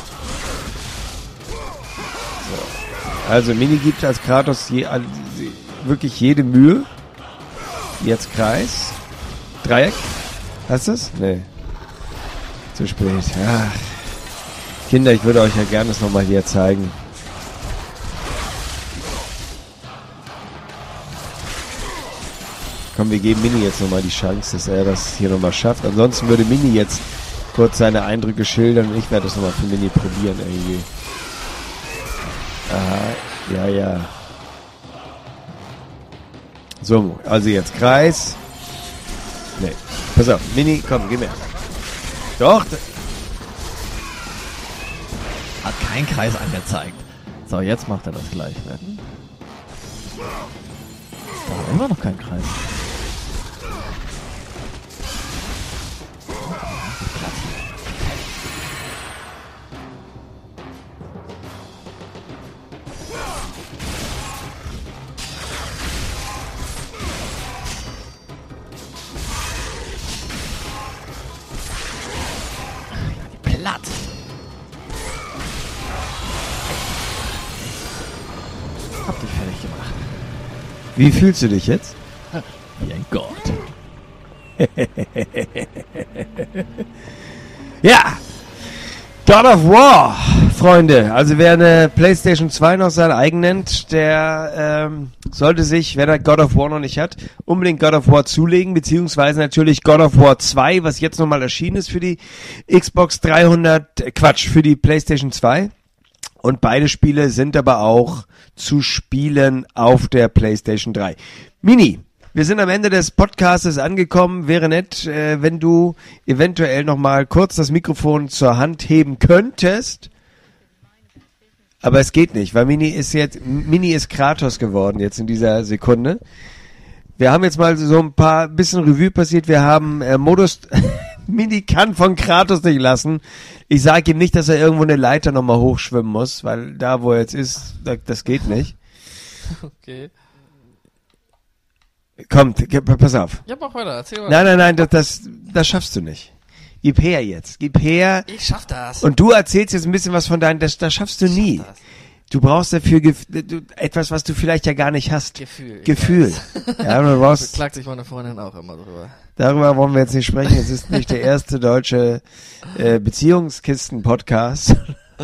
So. Also Mini gibt als Kratos je, wirklich jede Mühe. Jetzt Kreis. Dreieck. Hast du es? Nee. Zu spät. Ach. Kinder, ich würde euch ja gerne das nochmal hier zeigen. komm, wir geben Mini jetzt nochmal die Chance, dass er das hier nochmal schafft. Ansonsten würde Mini jetzt kurz seine Eindrücke schildern und ich werde das nochmal für Mini probieren irgendwie. Aha, ja, ja. So, also jetzt Kreis. Nee, pass auf, Mini, komm, geh mir. Doch. Hat kein Kreis angezeigt. So, jetzt macht er das gleich. Werden. Da immer noch kein Kreis. Platt. Hab dich fertig gemacht. Wie fühlst du dich jetzt? Wie ein Gott. Ja! God of War, Freunde. Also wer eine PlayStation zwei noch sein eigen nennt, der ähm, sollte sich, wer da God of War noch nicht hat, unbedingt God of War zulegen, beziehungsweise natürlich God of War zwei, was jetzt nochmal erschienen ist für die Xbox dreihundert, äh, Quatsch, für die PlayStation zwei. Und beide Spiele sind aber auch zu spielen auf der PlayStation drei. Mini, wir sind am Ende des Podcastes angekommen. Wäre nett, äh, wenn du eventuell nochmal kurz das Mikrofon zur Hand heben könntest. Aber es geht nicht, weil Mini ist jetzt, Mini ist Kratos geworden jetzt in dieser Sekunde. Wir haben jetzt mal so ein paar bisschen Revue passiert. Wir haben äh, Modus... Mini kann von Kratos nicht lassen. Ich sage ihm nicht, dass er irgendwo eine Leiter nochmal hochschwimmen muss, weil da, wo er jetzt ist, da, das geht nicht. Okay. Komm, pass auf. Ja, mach weiter, erzähl weiter. Nein, nein, nein, das, das, das schaffst du nicht. Gib her jetzt, gib her. Ich schaff das. Und du erzählst jetzt ein bisschen was von deinem, das, das schaffst du nie. Das. Du brauchst dafür gef- du, etwas, was du vielleicht ja gar nicht hast. Gefühl. Gefühl. Ja, du brauchst. Klagt sich meine Freundin auch immer drüber. Darüber wollen wir jetzt nicht sprechen. Es ist nicht der erste deutsche äh, Beziehungskisten-Podcast.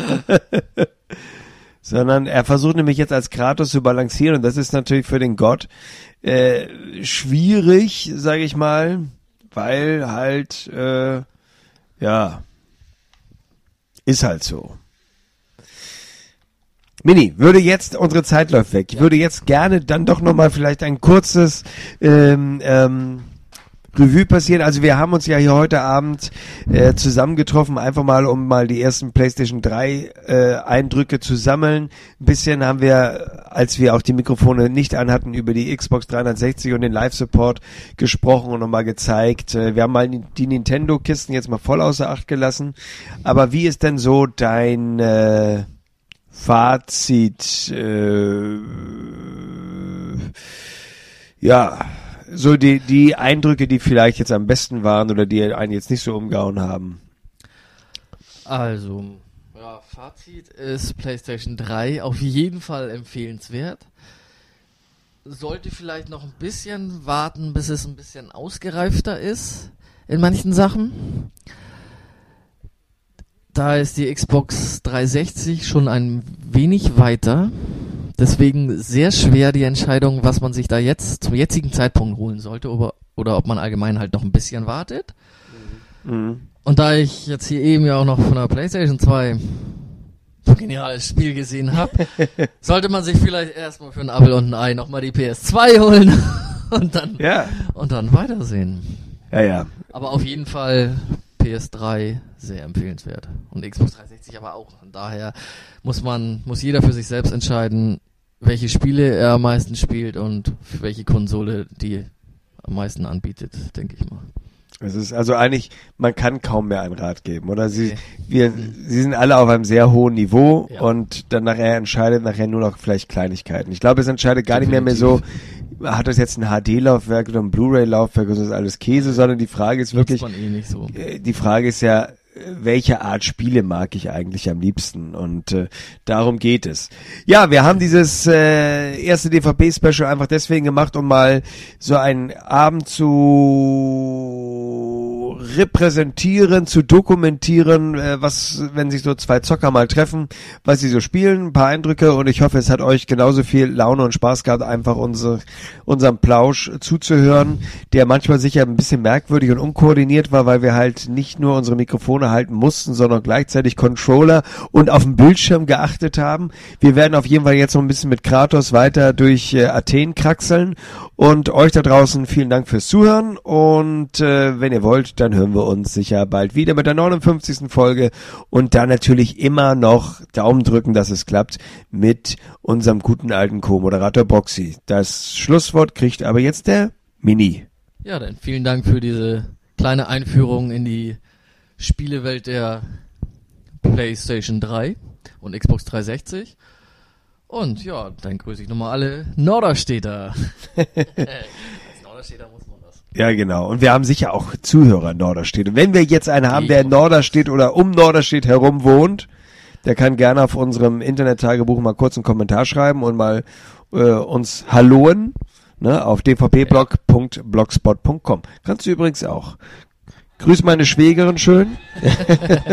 Sondern er versucht nämlich jetzt als Kratos zu balancieren und das ist natürlich für den Gott äh, schwierig, sage ich mal, weil halt, äh, ja, ist halt so. Mini, würde jetzt, unsere Zeit läuft weg, ich würde jetzt gerne dann doch nochmal vielleicht ein kurzes ähm, ähm, Revue passieren. Also wir haben uns ja hier heute Abend äh, zusammengetroffen, einfach mal, um mal die ersten PlayStation drei äh, Eindrücke zu sammeln. Ein bisschen haben wir, als wir auch die Mikrofone nicht anhatten, über die Xbox dreihundertsechzig und den Live-Support gesprochen und nochmal gezeigt. Äh, wir haben mal die Nintendo-Kisten jetzt mal voll außer Acht gelassen. Aber wie ist denn so dein äh, Fazit? Äh, ja... So die die Eindrücke, die vielleicht jetzt am besten waren oder die einen jetzt nicht so umgehauen haben. Also, ja, Fazit ist PlayStation drei auf jeden Fall empfehlenswert. Sollte vielleicht noch ein bisschen warten, bis es ein bisschen ausgereifter ist in manchen Sachen. Da ist die Xbox dreihundertsechzig schon ein wenig weiter. Deswegen sehr schwer die Entscheidung, was man sich da jetzt zum jetzigen Zeitpunkt holen sollte oder, oder ob man allgemein halt noch ein bisschen wartet. Mhm. Und da ich jetzt hier eben ja auch noch von der PlayStation zwei so ein geniales Spiel gesehen habe, sollte man sich vielleicht erstmal für ein Apfel und ein Ei nochmal die P S zwei holen und dann, ja. und dann weitersehen. Ja, ja. Aber auf jeden Fall P S drei sehr empfehlenswert. Und Xbox dreihundertsechzig aber auch. Und daher muss man, muss jeder für sich selbst entscheiden, welche Spiele er am meisten spielt und für welche Konsole die am meisten anbietet, denke ich mal. Es ist also eigentlich, man kann kaum mehr einen Rat geben, oder? Sie, Okay. wir, sie sind alle auf einem sehr hohen Niveau Ja. und dann nachher entscheidet nachher nur noch vielleicht Kleinigkeiten. Ich glaube, es entscheidet gar nicht mehr mehr so, hat das jetzt ein H D-Laufwerk oder ein Blu-ray-Laufwerk oder ist das alles Käse, sondern die Frage ist wirklich, Nutzt man eh nicht so. äh, die Frage ist ja, welche Art Spiele mag ich eigentlich am liebsten und äh, darum geht es. Ja, wir haben dieses äh, erste D V P-Special einfach deswegen gemacht, um mal so einen Abend zu repräsentieren, zu dokumentieren, äh, was, wenn sich so zwei Zocker mal treffen, was sie so spielen, ein paar Eindrücke, und ich hoffe, es hat euch genauso viel Laune und Spaß gehabt, einfach unsere, unserem Plausch zuzuhören, der manchmal sicher ein bisschen merkwürdig und unkoordiniert war, weil wir halt nicht nur unsere Mikrofone halten mussten, sondern gleichzeitig Controller und auf den Bildschirm geachtet haben. Wir werden auf jeden Fall jetzt noch ein bisschen mit Kratos weiter durch äh, Athen kraxeln, und euch da draußen vielen Dank fürs Zuhören, und äh, wenn ihr wollt, dann hören wir uns sicher bald wieder mit der neunundfünfzigsten Folge, und dann natürlich immer noch Daumen drücken, dass es klappt mit unserem guten alten Co-Moderator Boxy. Das Schlusswort kriegt aber jetzt der Mini. Ja, dann vielen Dank für diese kleine Einführung in die Spielewelt der PlayStation drei und Xbox dreihundertsechzig. Und ja, dann grüße ich nochmal alle Norderstedter. Als Norderstedter muss man das. Ja, genau. Und wir haben sicher auch Zuhörer in Norderstedt. Und wenn wir jetzt einen haben, der in Norderstedt oder um Norderstedt herum wohnt, der kann gerne auf unserem Internet-Tagebuch mal kurz einen Kommentar schreiben und mal äh, uns halloen, ne, auf d v p blog punkt blogspot punkt com. Kannst du übrigens auch. Grüß meine Schwägerin schön.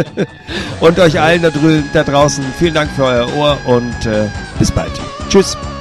Und euch allen da, drü- da draußen vielen Dank für euer Ohr, und äh, bis bald. Tschüss.